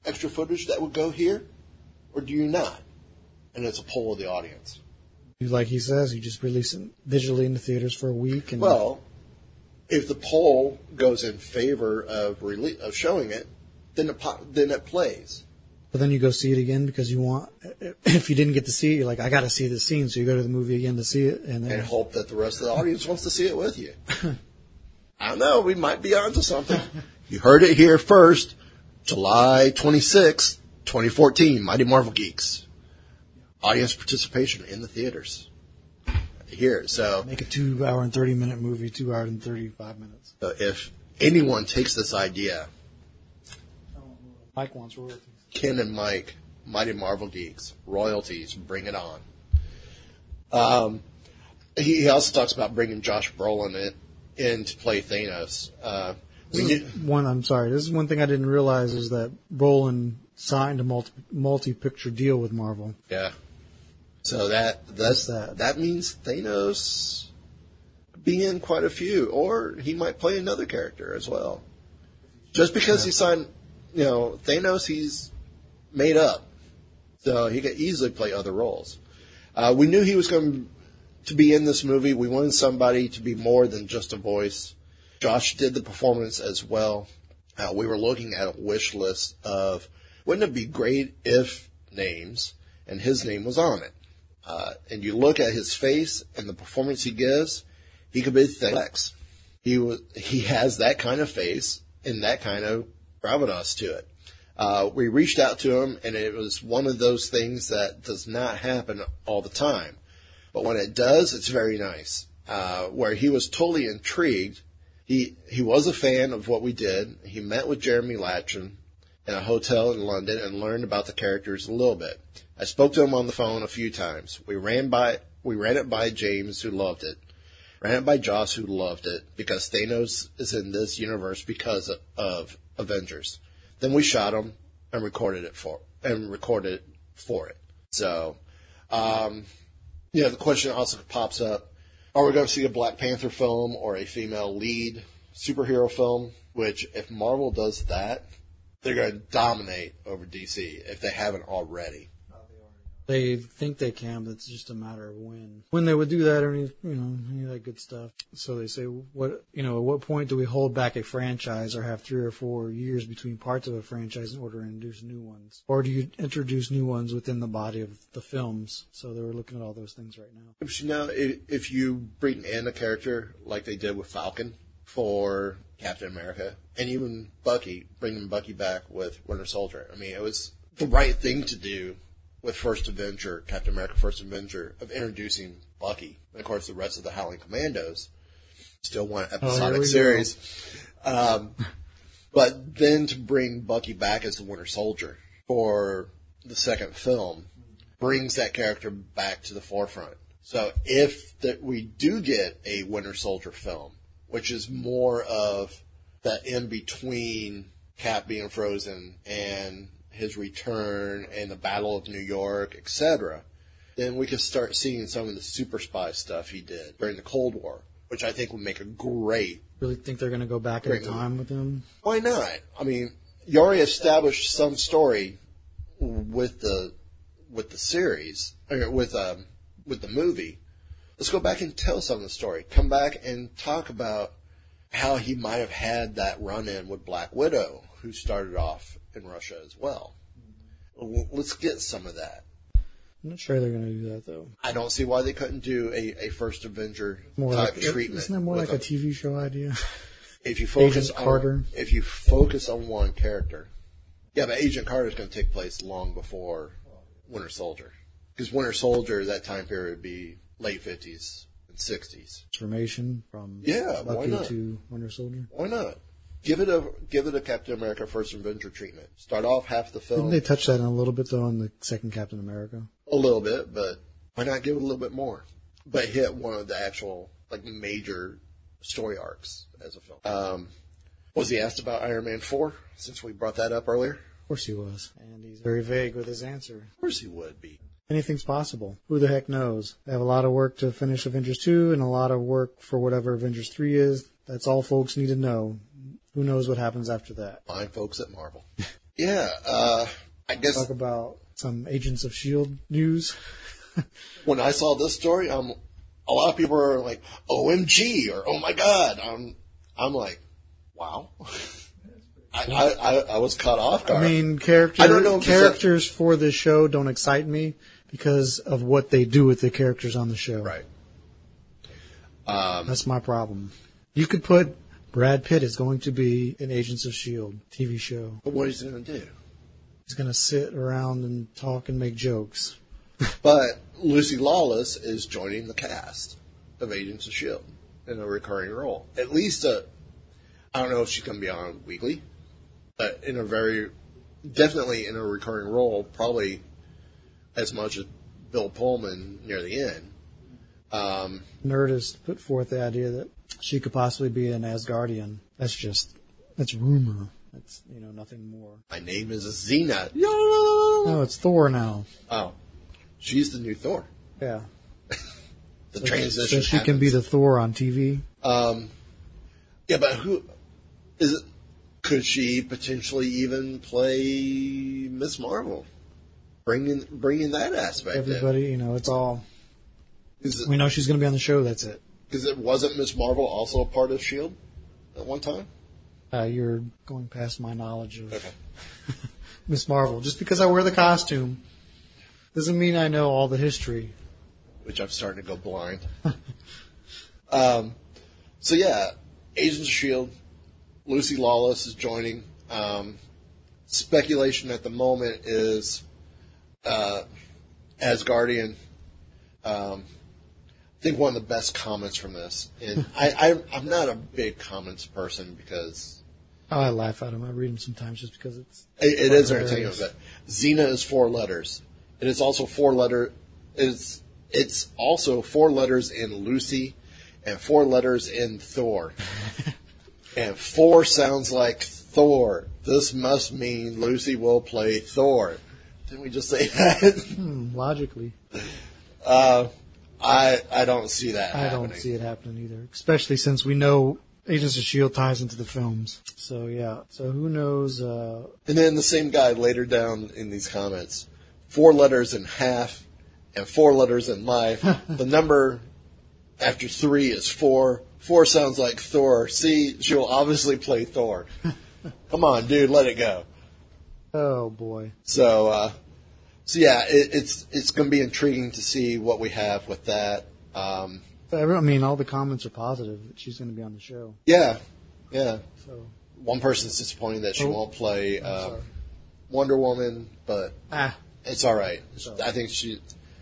extra footage that would go here, or do you not? And it's a poll of the audience. Like he says, you just release it digitally in the theaters for a week. And well, if the poll goes in favor of rele- of showing it, then it po- then it plays. But then you go see it again because you want. If you didn't get to see it, you're like, I got to see this scene, so you go to the movie again to see it, and then and hope that the rest of the audience wants to see it with you. I don't know. We might be onto something. You heard it here first. July twenty-sixth, twenty fourteen. Mighty Marvel Geeks. Audience participation in the theaters. Here, so make a two-hour and thirty-minute movie, two hours and thirty-five minutes. So if anyone takes this idea, Mike wants royalties. Ken and Mike, Mighty Marvel Geeks, royalties, bring it on. Um, he, he also talks about bringing Josh Brolin in, in to play Thanos. Uh, we This is one, I'm sorry. This is one thing I didn't realize is that Brolin signed a multi, multi-picture deal with Marvel. Yeah. So that that's, that? that means Thanos be in quite a few, or he might play another character as well. Just because yeah. he signed, you know, Thanos, he's made up, so he could easily play other roles. Uh, we knew he was going to be in this movie. We wanted somebody to be more than just a voice. Josh did the performance as well. Uh, we were looking at a wish list of, wouldn't it be great if names, and his name was on it. Uh, and you look at his face and the performance he gives, he could be Thanos. He was, he has that kind of face and that kind of gravitas to it. Uh, we reached out to him, and it was one of those things that does not happen all the time. But when it does, it's very nice. Uh, where he was totally intrigued. He, he was a fan of what we did. He met with Jeremy Latchin in a hotel in London and learned about the characters a little bit. I spoke to him on the phone a few times. We ran by, we ran it by James, who loved it. Ran it by Joss, who loved it, because Thanos is in this universe because of, of Avengers. Then we shot him and recorded it for, and recorded for it. So, um, yeah, the question also pops up: are we going to see a Black Panther film or a female lead superhero film? Which, if Marvel does that, they're going to dominate over D C if they haven't already. They think they can, but it's just a matter of when. When they would do that, or any, you know, any of that good stuff. So they say, what, you know, at what point do we hold back a franchise or have three or four years between parts of a franchise in order to introduce new ones? Or do you introduce new ones within the body of the films? So they were looking at all those things right now. But you know, if you bring in a character like they did with Falcon for Captain America, and even Bucky, bringing Bucky back with Winter Soldier, I mean, it was the right thing to do with First Avenger, Captain America First Avenger, of introducing Bucky. And of course, the rest of the Howling Commandos still want an episodic oh, series. Um, but then to bring Bucky back as the Winter Soldier for the second film brings that character back to the forefront. So if that we do get a Winter Soldier film, which is more of that in between Cap being frozen and his return and the Battle of New York, et cetera, then we could start seeing some of the super spy stuff he did during the Cold War, which I think would make a great... Really think they're going to go back in time with him? Why not? I mean, you already established some story with the with the series, or with um, with the movie. Let's go back and tell some of the story. Come back and talk about how he might have had that run-in with Black Widow, who started off in Russia as well. Let's get some of that. I'm not sure they're going to do that, though. I don't see why they couldn't do a, a First Avenger more type like, treatment. Isn't that more like a, a T V show idea? If you focus Agent Carter. on if you focus on one character, yeah, but Agent Carter is going to take place long before Winter Soldier, because Winter Soldier that time period would be late fifties and sixties. Transformation from yeah, Bucky why not? to Winter Soldier. Why not? Give it a give it a Captain America First Avenger treatment. Start off half the film. Didn't they touch that on a little bit though in the second Captain America? A little bit, but why not give it a little bit more? But hit one of the actual like major story arcs as a film. Um, was he asked about Iron Man four? Since we brought that up earlier. Of course he was, and he's very vague with his answer. Of course he would be. Anything's possible. Who the heck knows? They have a lot of work to finish Avengers two and a lot of work for whatever Avengers three is. That's all folks need to know. Who knows what happens after that? Fine folks at Marvel. Yeah, uh, I guess. Talk about some Agents of S H I E L D news. When I saw this story, um, a lot of people are like, O M G, or oh my God. I'm, I'm like, wow. I, I, I, I was caught off guard. I mean, character, I don't know characters for this show don't excite me because of what they do with the characters on the show. Right. Um, That's my problem. You could put Brad Pitt is going to be in Agents of S H I E L D T V show. But what is he going to do? He's going to sit around and talk and make jokes. But Lucy Lawless is joining the cast of Agents of S H I E L D in a recurring role. At least, a, I don't know if she's going to be on weekly, but in a very, definitely in a recurring role, probably as much as Bill Pullman near the end. Um, Nerdist put forth the idea that she could possibly be an Asgardian. That's just, that's rumor. That's, you know, nothing more. My name is Xena. No, it's Thor now. Oh. She's the new Thor. Yeah. the so transition. So she happens. Can be the Thor on T V. Um, yeah, but who is it? Could she potentially even play Miss Marvel? Bringing bringing that aspect. Everybody, in. you know, it's all. It, we know she's going to be on the show. That's it. Because it wasn't Miss Marvel also a part of S H I E L D at one time. Uh, you're going past my knowledge of okay. Miss Marvel. Just because I wear the costume doesn't mean I know all the history. Which I'm starting to go blind. um, so yeah, Agents of S H I E L D, Lucy Lawless is joining. Um, speculation at the moment is uh, Asgardian. Um, I think one of the best comments from this, and I, I, I'm not a big comments person because... Oh, I laugh at them. I read them sometimes just because it's... It, it is entertaining, but Xena is four letters. It is also four letter. It's it's also four letters in Lucy, and four letters in Thor. And four sounds like Thor. This must mean Lucy will play Thor. Didn't we just say that? Hmm, logically. Uh, I I don't see that I happening. don't see it happening either, especially since we know Agents of S H I E L D ties into the films. So yeah. So who knows? Uh, and then the same guy later down in these comments. Four letters in half and four letters in life. The number after three is four. Four sounds like Thor. See, she'll obviously play Thor. Come on, dude, let it go. Oh boy. So, uh, so yeah, it, it's it's going to be intriguing to see what we have with that. Um, I mean, all the comments are positive that she's going to be on the show. Yeah, yeah. So one person's disappointed that she oh, won't play uh, Wonder Woman, but. Ah. It's all right. It's all right. I think she's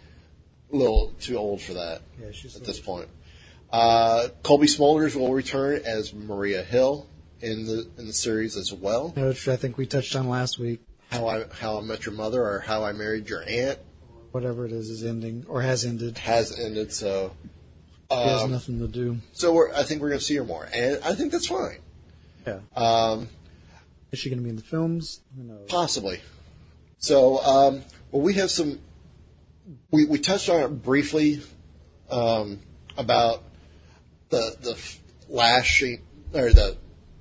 a little too old for that yeah, she's at this point. Uh, Colby Smulders will return as Maria Hill in the in the series as well. Which I think we touched on last week. How I How I Met Your Mother or How I Married Your Aunt. Whatever it is is ending or has ended. Has ended. So um, she has nothing to do. So we're, I think we're going to see her more, and I think that's fine. Yeah. Um, is she going to be in the films? Who knows? Possibly. So, um, well, we have some. We, we touched on it briefly um, about the the lashing or the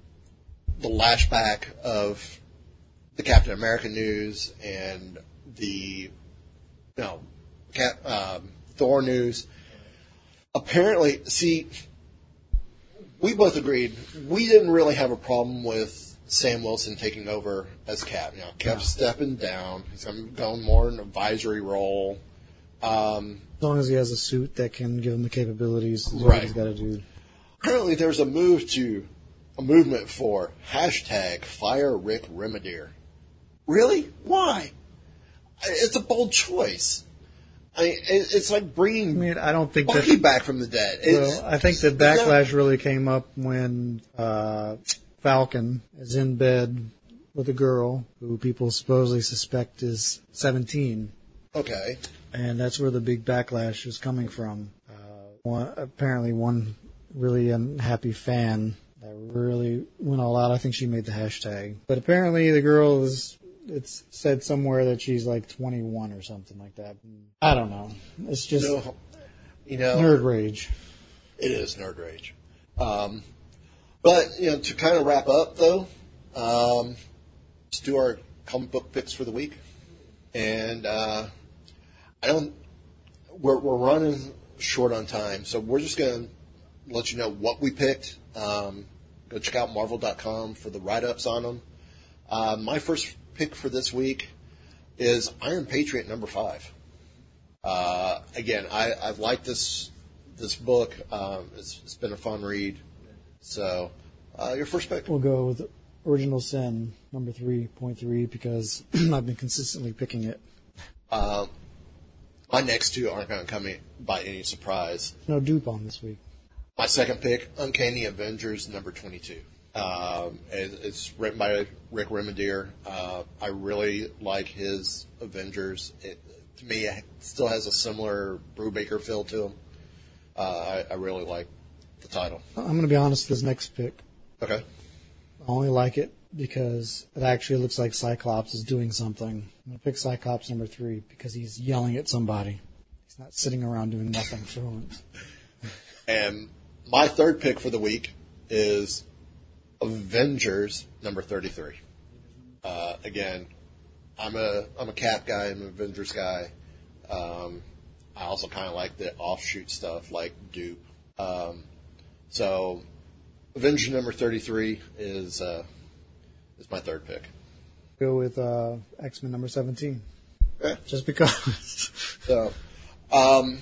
the lashback of the Captain America news and the you know Cap, um, Thor news. Apparently, see, we both agreed we didn't really have a problem with Sam Wilson taking over as Cap. You know, Cap's no. stepping down. He's going more in an advisory role. Um, as long as he has a suit that can give him the capabilities, is right. what he's got to do. Apparently, there's a move to a movement for hashtag Fire Rick Remedier. Really? Why? It's a bold choice. I mean, it's like bringing I mean, I don't think Bucky that, back from the dead. Well, it's, I think the backlash not, really came up when uh, Falcon is in bed with a girl who people supposedly suspect is seventeen. Okay. And that's where the big backlash is coming from. Uh, one, apparently one really unhappy fan that really went all out. I think she made the hashtag. But apparently the girl is, it's said somewhere that she's like twenty-one or something like that. I don't know. It's just you know, you know nerd rage. It is nerd rage. Um, but, you know, to kind of wrap up, though, um, let's do our comic book picks for the week. And uh, I don't. We're we're running short on time, so we're just going to let you know what we picked. Um, go check out Marvel dot com for the write-ups on them. Uh, my first pick for this week is Iron Patriot number five. Uh, again, I, I've liked this this book. Um, it's, it's been a fun read. So, uh, your first pick? We'll go with Original Sin number three point three because I've been consistently picking it. Uh, my next two aren't going to come in by any surprise. No dupe on this week. My second pick, Uncanny Avengers number twenty-two. Um, it, it's written by Rick Remender. Uh, I really like his Avengers. It, to me, it still has a similar Brubaker feel to him. Uh, I, I really like the title. I'm going to be honest with this next pick. Okay. I only like it because it actually looks like Cyclops is doing something. I'm going to pick Cyclops number three because he's yelling at somebody. He's not sitting around doing nothing for once. And my third pick for the week is Avengers number thirty-three. Uh, again, I'm a I'm a Cap guy. I'm an Avengers guy. Um, I also kind of like the offshoot stuff like Dupe. Um, so, Avengers number thirty-three is uh, is my third pick. Go with uh, X-Men number seventeen. Yeah. Just because. so, um,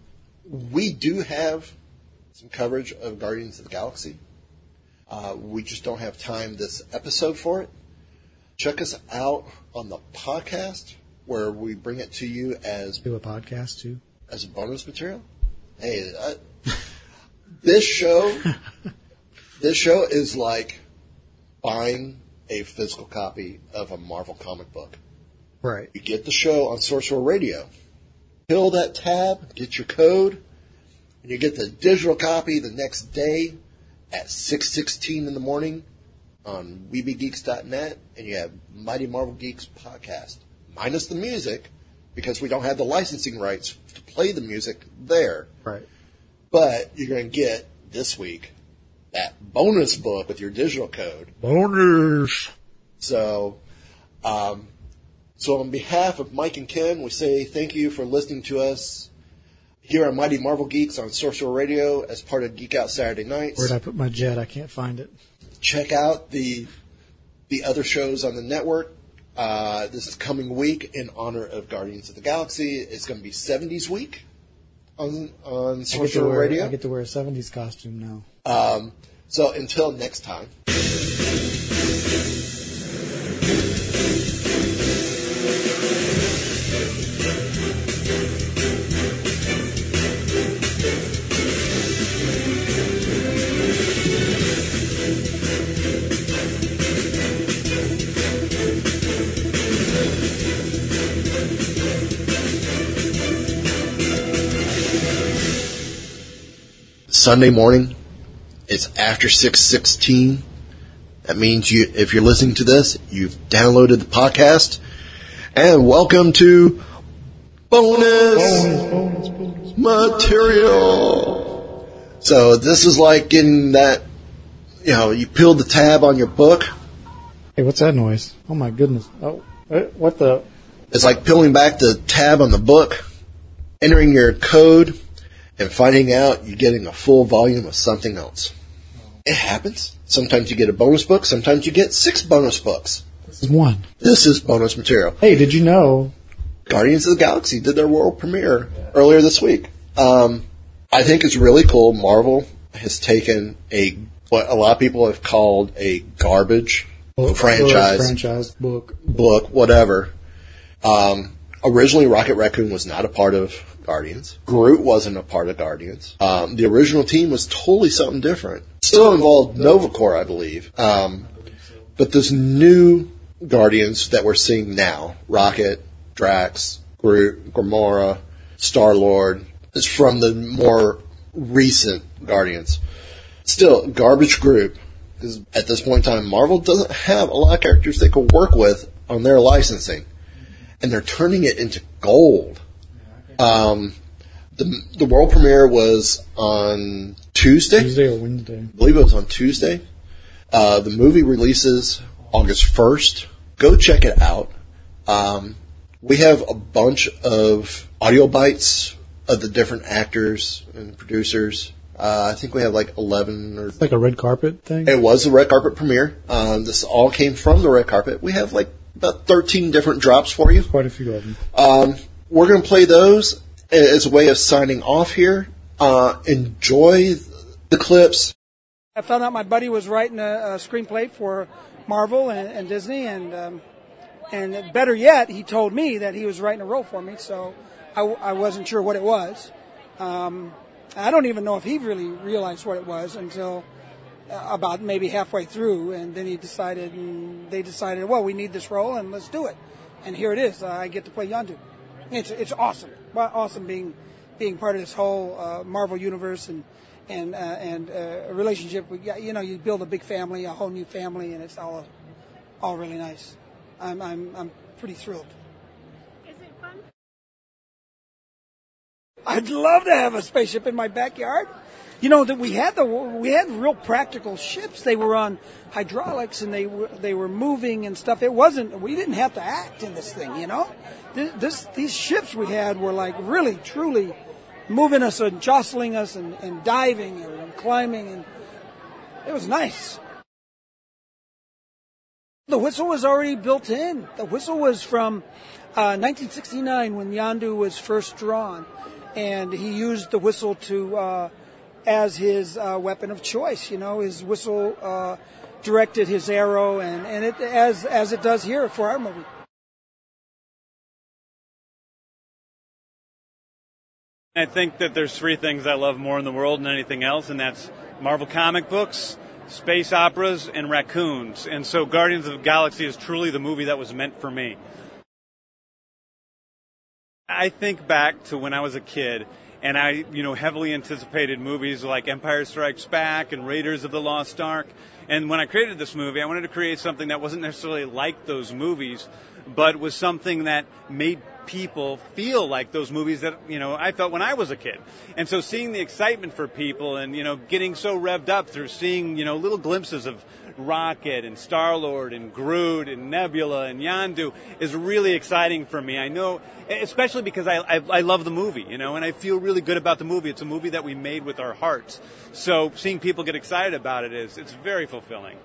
we do have some coverage of Guardians of the Galaxy. Uh, we just don't have time this episode for it. Check us out on the podcast where we bring it to you as do a podcast too as a bonus material. Hey, I, this show, this show is like buying a physical copy of a Marvel comic book. Right. You get the show on Sorcerer Radio. Fill that tab, get your code, and you get the digital copy the next day at six sixteen in the morning on Weeby Geeks dot net, and you have Mighty Marvel Geeks podcast, minus the music, because we don't have the licensing rights to play the music there. Right. But you're going to get, this week, that bonus book with your digital code. Bonus! So, um, so on behalf of Mike and Ken, we say thank you for listening to us here on Mighty Marvel Geeks on Sorcerer Radio as part of Geek Out Saturday Nights. Where'd I put my jet? I can't find it. Check out the the other shows on the network. Uh, this is coming week in honor of Guardians of the Galaxy. It's going to be seventies week on on Sorcerer wear, Radio. I get to wear a seventies costume now. Um, so until next time. Sunday morning, it's after six sixteen. That means you, if you're listening to this, you've downloaded the podcast. And welcome to bonus, bonus, bonus, bonus material. So this is like getting that, you know, you peeled the tab on your book. Hey, what's that noise? Oh my goodness. Oh, what the? It's like peeling back the tab on the book, entering your code, and finding out you're getting a full volume of something else. It happens. Sometimes you get a bonus book. Sometimes you get six bonus books. This is one. This is bonus material. Hey, did you know Guardians of the Galaxy did their world premiere earlier this week? Um, I think it's really cool. Marvel has taken a what a lot of people have called a garbage book, franchise, book, franchise book, book, whatever. Um, originally, Rocket Raccoon was not a part of Guardians. Groot wasn't a part of Guardians. Um, the original team was totally something different. Still involved Nova Corps, I believe. Um, but this new Guardians that we're seeing now, Rocket, Drax, Groot, Gamora, Star-Lord, is from the more recent Guardians. Still, garbage group, because at this point in time, Marvel doesn't have a lot of characters they can work with on their licensing. And they're turning it into gold. Um, the the world premiere was on Tuesday. Tuesday or Wednesday. I believe it was on Tuesday. Uh, the movie releases August first. go check it out. Um, we have a bunch of audio bites of the different actors and producers. Uh, I think we have like eleven or... It's like a red carpet thing? It was a red carpet premiere. Um, this all came from the red carpet. We have like about thirteen different drops for you. Quite a few of them. Um, we're going to play those as a way of signing off here. Uh, enjoy the clips. I found out my buddy was writing a, a screenplay for Marvel and, and Disney, and um, and better yet, he told me that he was writing a role for me, so I, I wasn't sure what it was. Um, I don't even know if he really realized what it was until uh, about maybe halfway through, and then he decided, and they decided, well, we need this role, and let's do it. And here it is. Uh, I get to play Yondu. It's it's awesome. Well, awesome being being part of this whole uh, Marvel universe and and uh, and uh, a relationship. With, you know, you build a big family, a whole new family, and it's all all really nice. I'm I'm I'm pretty thrilled. Is it fun? I'd love to have a spaceship in my backyard. You know that we had the we had real practical ships. They were on hydraulics and they were they were moving and stuff. It wasn't we didn't have to act in this thing. You know, this, this these ships we had were like really truly moving us and jostling us and, and diving and climbing, and it was nice. The whistle was already built in. The whistle was from uh, nineteen sixty-nine when Yondu was first drawn, and he used the whistle to uh, as his uh, weapon of choice. You know, his whistle uh, directed his arrow, and, and it as as it does here for our movie. I think that there's three things I love more in the world than anything else, and that's Marvel comic books, space operas, and raccoons. And so Guardians of the Galaxy is truly the movie that was meant for me. I think back to when I was a kid, and I, you know, heavily anticipated movies like Empire Strikes Back and Raiders of the Lost Ark. And when I created this movie, I wanted to create something that wasn't necessarily like those movies, but was something that made people feel like those movies that, you know, I felt when I was a kid. And so seeing the excitement for people and, you know, getting so revved up through seeing, you know, little glimpses of Rocket and Star-Lord and Groot and Nebula and Yondu is really exciting for me. I know, especially because I, I I love the movie, you know, and I feel really good about the movie. It's a movie that we made with our hearts. So seeing people get excited about it is, it's very fulfilling.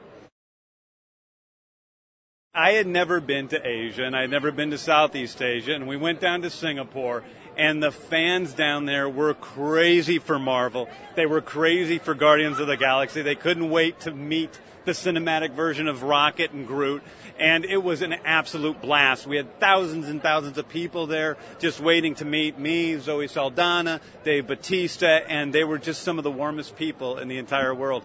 I had never been to Asia, and I had never been to Southeast Asia, and we went down to Singapore, and the fans down there were crazy for Marvel. They were crazy for Guardians of the Galaxy. They couldn't wait to meet the cinematic version of Rocket and Groot, and it was an absolute blast. We had thousands and thousands of people there just waiting to meet me, Zoe Saldana, Dave Bautista, and they were just some of the warmest people in the entire world.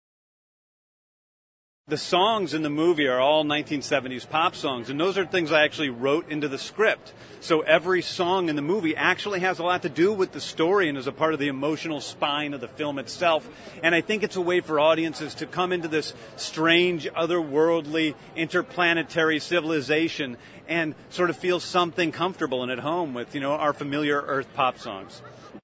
The songs in the movie are all nineteen seventies pop songs, and those are things I actually wrote into the script. So every song in the movie actually has a lot to do with the story and is a part of the emotional spine of the film itself. And I think it's a way for audiences to come into this strange, otherworldly, interplanetary civilization and sort of feel something comfortable and at home with, you know, our familiar Earth pop songs.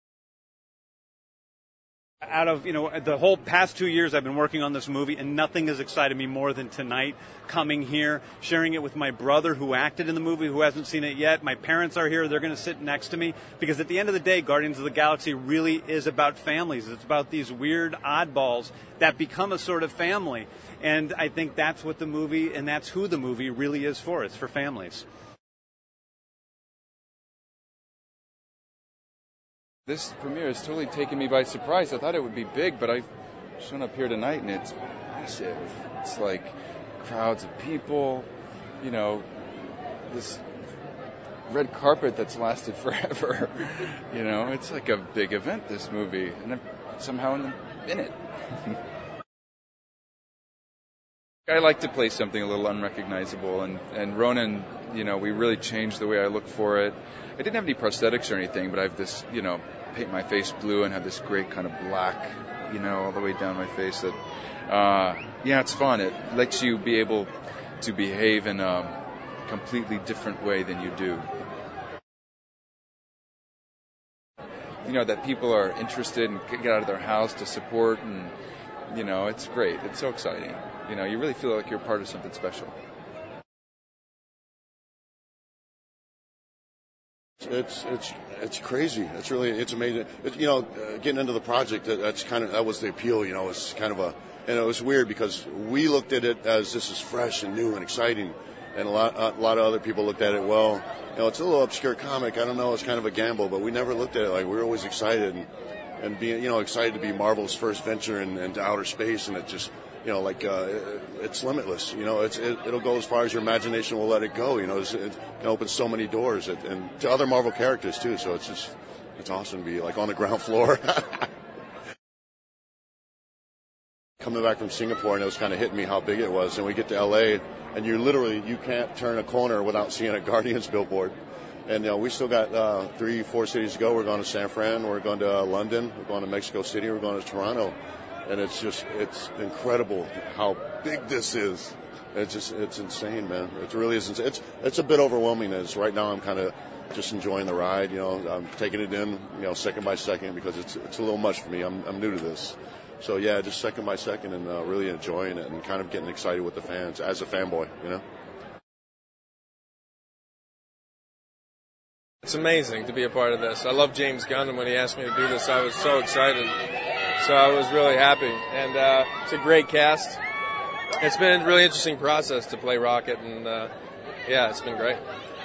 Out of, you know, the whole past two years I've been working on this movie, and nothing has excited me more than tonight, coming here, sharing it with my brother who acted in the movie, who hasn't seen it yet. My parents are here. They're going to sit next to me, because at the end of the day, Guardians of the Galaxy really is about families. It's about these weird oddballs that become a sort of family. And I think that's what the movie, and that's who the movie really is for. It's for families. This premiere has totally taken me by surprise. I thought it would be big, but I've shown up here tonight and it's massive. It's like crowds of people, you know, this red carpet that's lasted forever. You know, it's like a big event, this movie, and I'm somehow in, the, in it. I like to play something a little unrecognizable, and, and Ronan, you know, we really changed the way I look for it. I didn't have any prosthetics or anything, but I have this, you know, paint my face blue and have this great kind of black, you know, all the way down my face. That, uh, yeah, it's fun. It lets you be able to behave in a completely different way than you do. You know, that people are interested and get out of their house to support, and, you know, it's great. It's so exciting. You know, you really feel like you're part of something special. it's it's it's crazy. It's really it's amazing. It, you know, uh, getting into the project, that, that's kind of that was the appeal. You know, it's kind of a and it was weird because we looked at it as this is fresh and new and exciting, and a lot a lot of other people looked at it. Well, you know, it's a little obscure comic. I don't know. It's kind of a gamble, but we never looked at it like we were always excited and, and being you know excited to be Marvel's first venture in, into outer space, and it just. You know, like uh, it's limitless. You know, it's it, it'll go as far as your imagination will let it go. You know, it's, it can open so many doors, it, and to other Marvel characters too. So it's just it's awesome to be like on the ground floor. Coming back from Singapore, and it was kind of hitting me how big it was. And we get to L A, and you literally you can't turn a corner without seeing a Guardians billboard. And you know, we still got uh, three, four cities to go. We're going to San Fran. We're going to uh, London. We're going to Mexico City. We're going to Toronto. And it's just, it's incredible how big this is. It's just, it's insane, man. It really is insane. It's, it's a bit overwhelming. As right now, I'm kind of just enjoying the ride. You know, I'm taking it in, you know, second by second because it's, it's a little much for me. I'm, I'm new to this. So yeah, just second by second and uh, really enjoying it and kind of getting excited with the fans as a fanboy, you know. It's amazing to be a part of this. I love James Gunn, and when he asked me to do this, I was so excited. So I was really happy, and uh, it's a great cast. It's been a really interesting process to play Rocket, and uh, yeah, it's been great.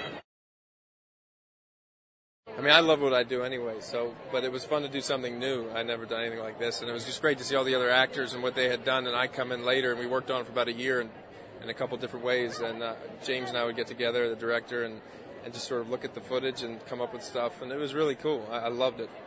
I mean, I love what I do anyway, so but it was fun to do something new. I'd never done anything like this, and it was just great to see all the other actors and what they had done, and I come in later, and we worked on it for about a year in, in a couple different ways, and uh, James and I would get together, the director, and, and just sort of look at the footage and come up with stuff, and it was really cool. I, I loved it.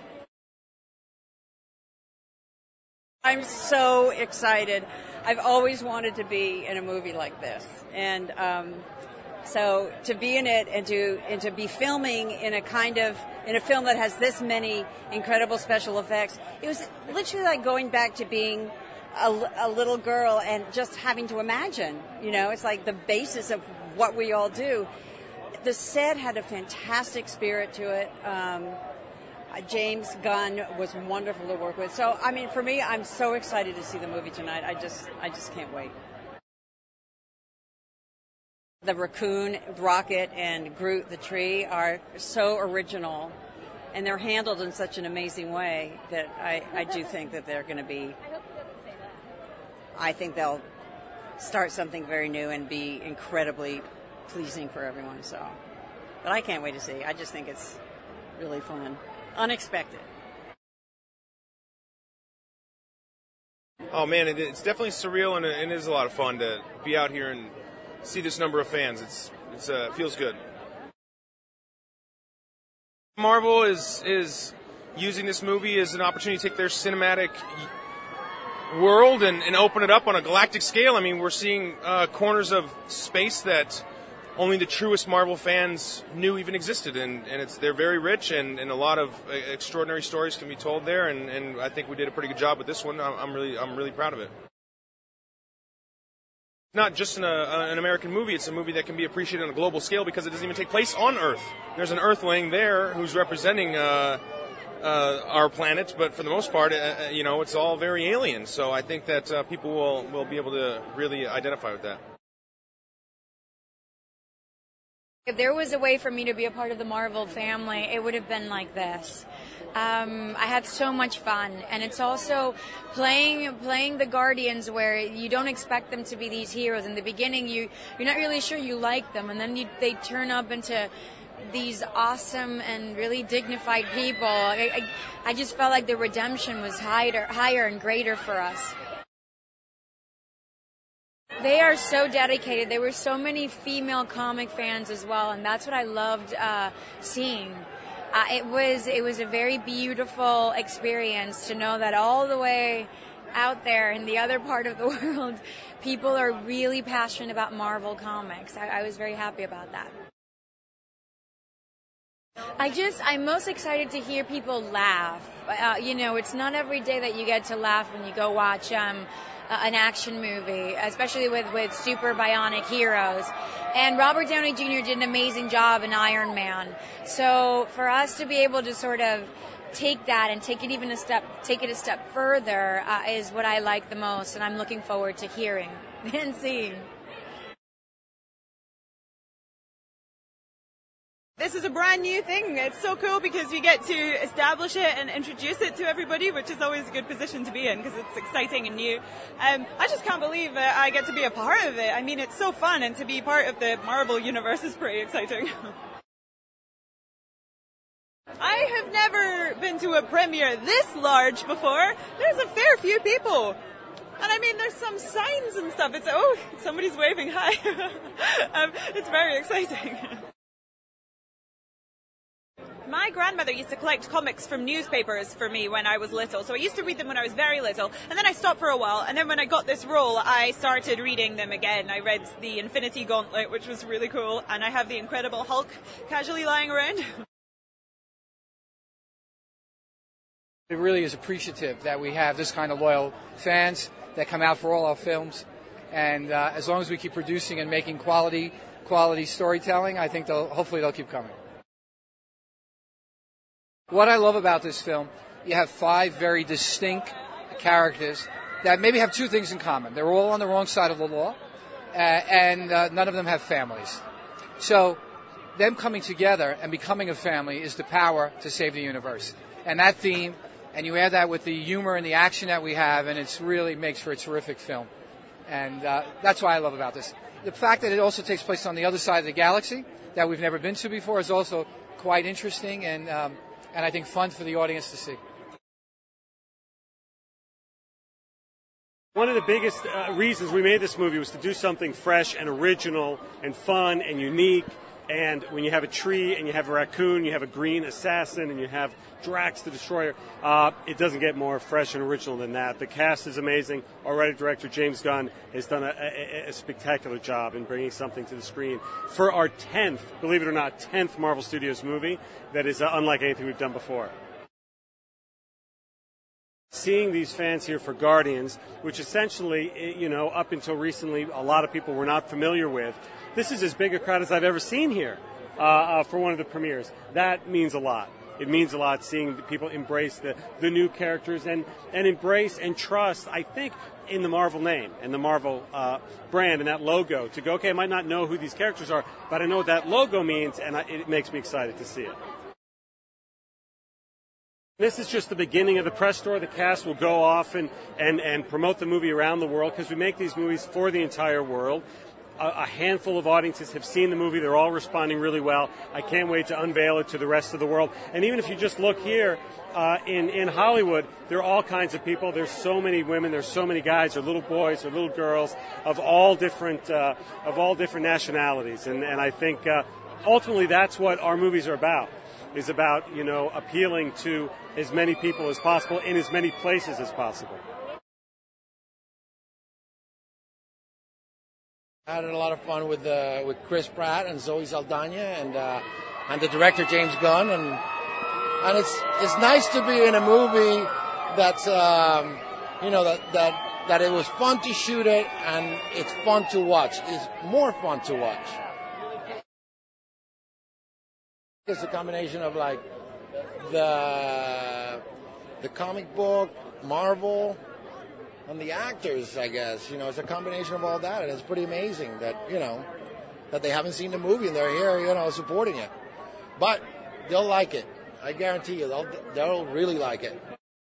I'm so excited. I've always wanted to be in a movie like this, and um, so to be in it and to and to be filming in a kind of in a film that has this many incredible special effects, it was literally like going back to being a, a little girl and just having to imagine. You know, it's like the basis of what we all do. The set had a fantastic spirit to it. Um, James Gunn was wonderful to work with. So, I mean, for me, I'm so excited to see the movie tonight. I just, I just can't wait. The raccoon, Rocket, and Groot the tree are so original, and they're handled in such an amazing way that I, I do think that they're going to be. I think they'll start something very new and be incredibly pleasing for everyone. So, but I can't wait to see. I just think it's really fun. Unexpected. Oh man, it, it's definitely surreal, and it, it is a lot of fun to be out here and see this number of fans. It's it's uh, it feels good. Marvel is is using this movie as an opportunity to take their cinematic world and, and open it up on a galactic scale. I mean, we're seeing uh, corners of space that only the truest Marvel fans knew even existed, and, and it's they're very rich, and, and a lot of extraordinary stories can be told there, and, and I think we did a pretty good job with this one. I'm, I'm really I'm really proud of it. Not just an, uh, an American movie, it's a movie that can be appreciated on a global scale because it doesn't even take place on Earth. There's an Earthling there who's representing uh, uh, our planet, but for the most part, uh, you know, it's all very alien. So I think that uh, people will, will be able to really identify with that. If there was a way for me to be a part of the Marvel family, it would have been like this. Um, I had so much fun, and it's also playing playing the Guardians where you don't expect them to be these heroes. In the beginning, you you're not really sure you like them, and then you, they turn up into these awesome and really dignified people. I, I, I just felt like the redemption was higher, higher and greater for us. They are so dedicated. There were so many female comic fans as well, and that's what I loved uh, seeing. Uh, it was it was a very beautiful experience to know that all the way out there in the other part of the world, people are really passionate about Marvel Comics. I, I was very happy about that. I just, I'm most excited to hear people laugh. Uh, you know, it's not every day that you get to laugh when you go watch um, an action movie, especially with, with super bionic heroes. And Robert Downey Junior did an amazing job in Iron Man. So for us to be able to sort of take that and take it even a step, take it a step further uh, is what I like the most, and I'm looking forward to hearing and seeing. This is a brand new thing. It's so cool because we get to establish it and introduce it to everybody, which is always a good position to be in because it's exciting and new. Um, I just can't believe that I get to be a part of it. I mean, it's so fun, and to be part of the Marvel universe is pretty exciting. I have never been to a premiere this large before. There's a fair few people. And I mean, there's some signs and stuff. It's, oh, somebody's waving hi. um, it's very exciting. My grandmother used to collect comics from newspapers for me when I was little. So I used to read them when I was very little. And then I stopped for a while. And then when I got this role, I started reading them again. I read the Infinity Gauntlet, which was really cool. And I have the Incredible Hulk casually lying around. It really is appreciative that we have this kind of loyal fans that come out for all our films. And uh, as long as we keep producing and making quality quality storytelling, I think they'll, hopefully they'll keep coming. What I love about this film, you have five very distinct characters that maybe have two things in common. They're all on the wrong side of the law, uh, and uh, none of them have families. So them coming together and becoming a family is the power to save the universe. And that theme, and you add that with the humor and the action that we have, and it really makes for a terrific film. And uh, that's what I love about this. The fact that it also takes place on the other side of the galaxy that we've never been to before is also quite interesting and um, and I think fun for the audience to see. One of the biggest uh, reasons we made this movie was to do something fresh and original and fun and unique. And when you have a tree and you have a raccoon, you have a green assassin, and you have Drax the Destroyer, uh, it doesn't get more fresh and original than that. The cast is amazing. Our writer director, James Gunn, has done a, a, a spectacular job in bringing something to the screen for our tenth, believe it or not, tenth Marvel Studios movie that is uh, unlike anything we've done before. Seeing these fans here for Guardians, which essentially, you know, up until recently, a lot of people were not familiar with, this is as big a crowd as I've ever seen here uh, uh, for one of the premieres. That means a lot. It means a lot seeing the people embrace the, the new characters and, and embrace and trust, I think, in the Marvel name and the Marvel uh, brand and that logo to go, okay, I might not know who these characters are, but I know what that logo means, and I, it makes me excited to see it. This is just the beginning of the press tour. The cast will go off and, and, and promote the movie around the world because we make these movies for the entire world. A, a handful of audiences have seen the movie. They're all responding really well. I can't wait to unveil it to the rest of the world. And even if you just look here uh, in, in Hollywood, there are all kinds of people. There's so many women. There's so many guys or little boys or little girls of all different, uh, of all different nationalities. And, and I think uh, ultimately that's what our movies are about. Is about, you know, appealing to as many people as possible in as many places as possible. I had a lot of fun with uh, with Chris Pratt and Zoe Saldana and uh, and the director James Gunn, and and it's it's nice to be in a movie that's um, you know that that that it was fun to shoot it and it's fun to watch. It's more fun to watch. It's a combination of like the the comic book, Marvel, and the actors, I guess. You know, it's a combination of all that, and it's pretty amazing that, you know, that they haven't seen the movie and they're here, you know, supporting it. But they'll like it. I guarantee you, they'll they'll really like it.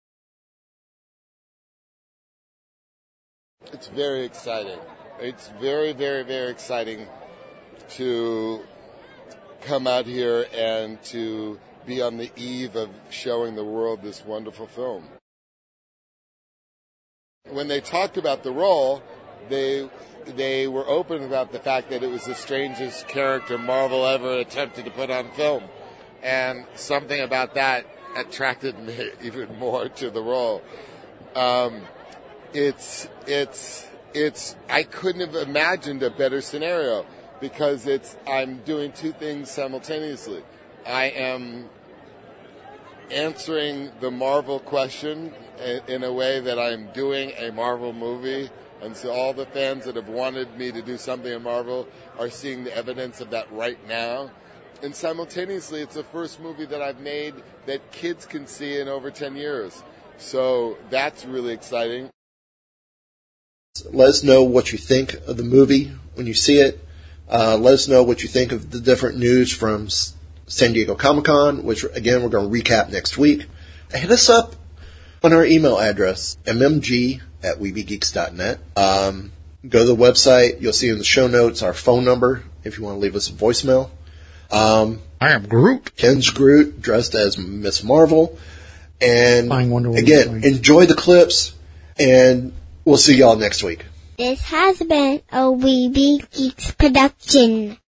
It's very exciting. It's very, very, very exciting to come out here and to be on the eve of showing the world this wonderful film. When they talked about the role, they they were open about the fact that it was the strangest character Marvel ever attempted to put on film. And something about that attracted me even more to the role. Um, it's, it's, it's, I couldn't have imagined a better scenario. Because it's, I'm doing two things simultaneously. I am answering the Marvel question in a way that I'm doing a Marvel movie. And so all the fans that have wanted me to do something in Marvel are seeing the evidence of that right now. And simultaneously, it's the first movie that I've made that kids can see in over ten years. So that's really exciting. Let us know what you think of the movie when you see it. Uh, let us know what you think of the different news from San Diego Comic-Con, which, again, we're going to recap next week. Hit us up on our email address, m m g at weeby geeks dot net. Um, go to the website. You'll see in the show notes our phone number if you want to leave us a voicemail. Um, I am Groot. Ken's Groot, dressed as Miss Marvel. And Wonder Woman again, swing. enjoy the clips, and we'll see y'all next week. This has been a Weeby Geeks production.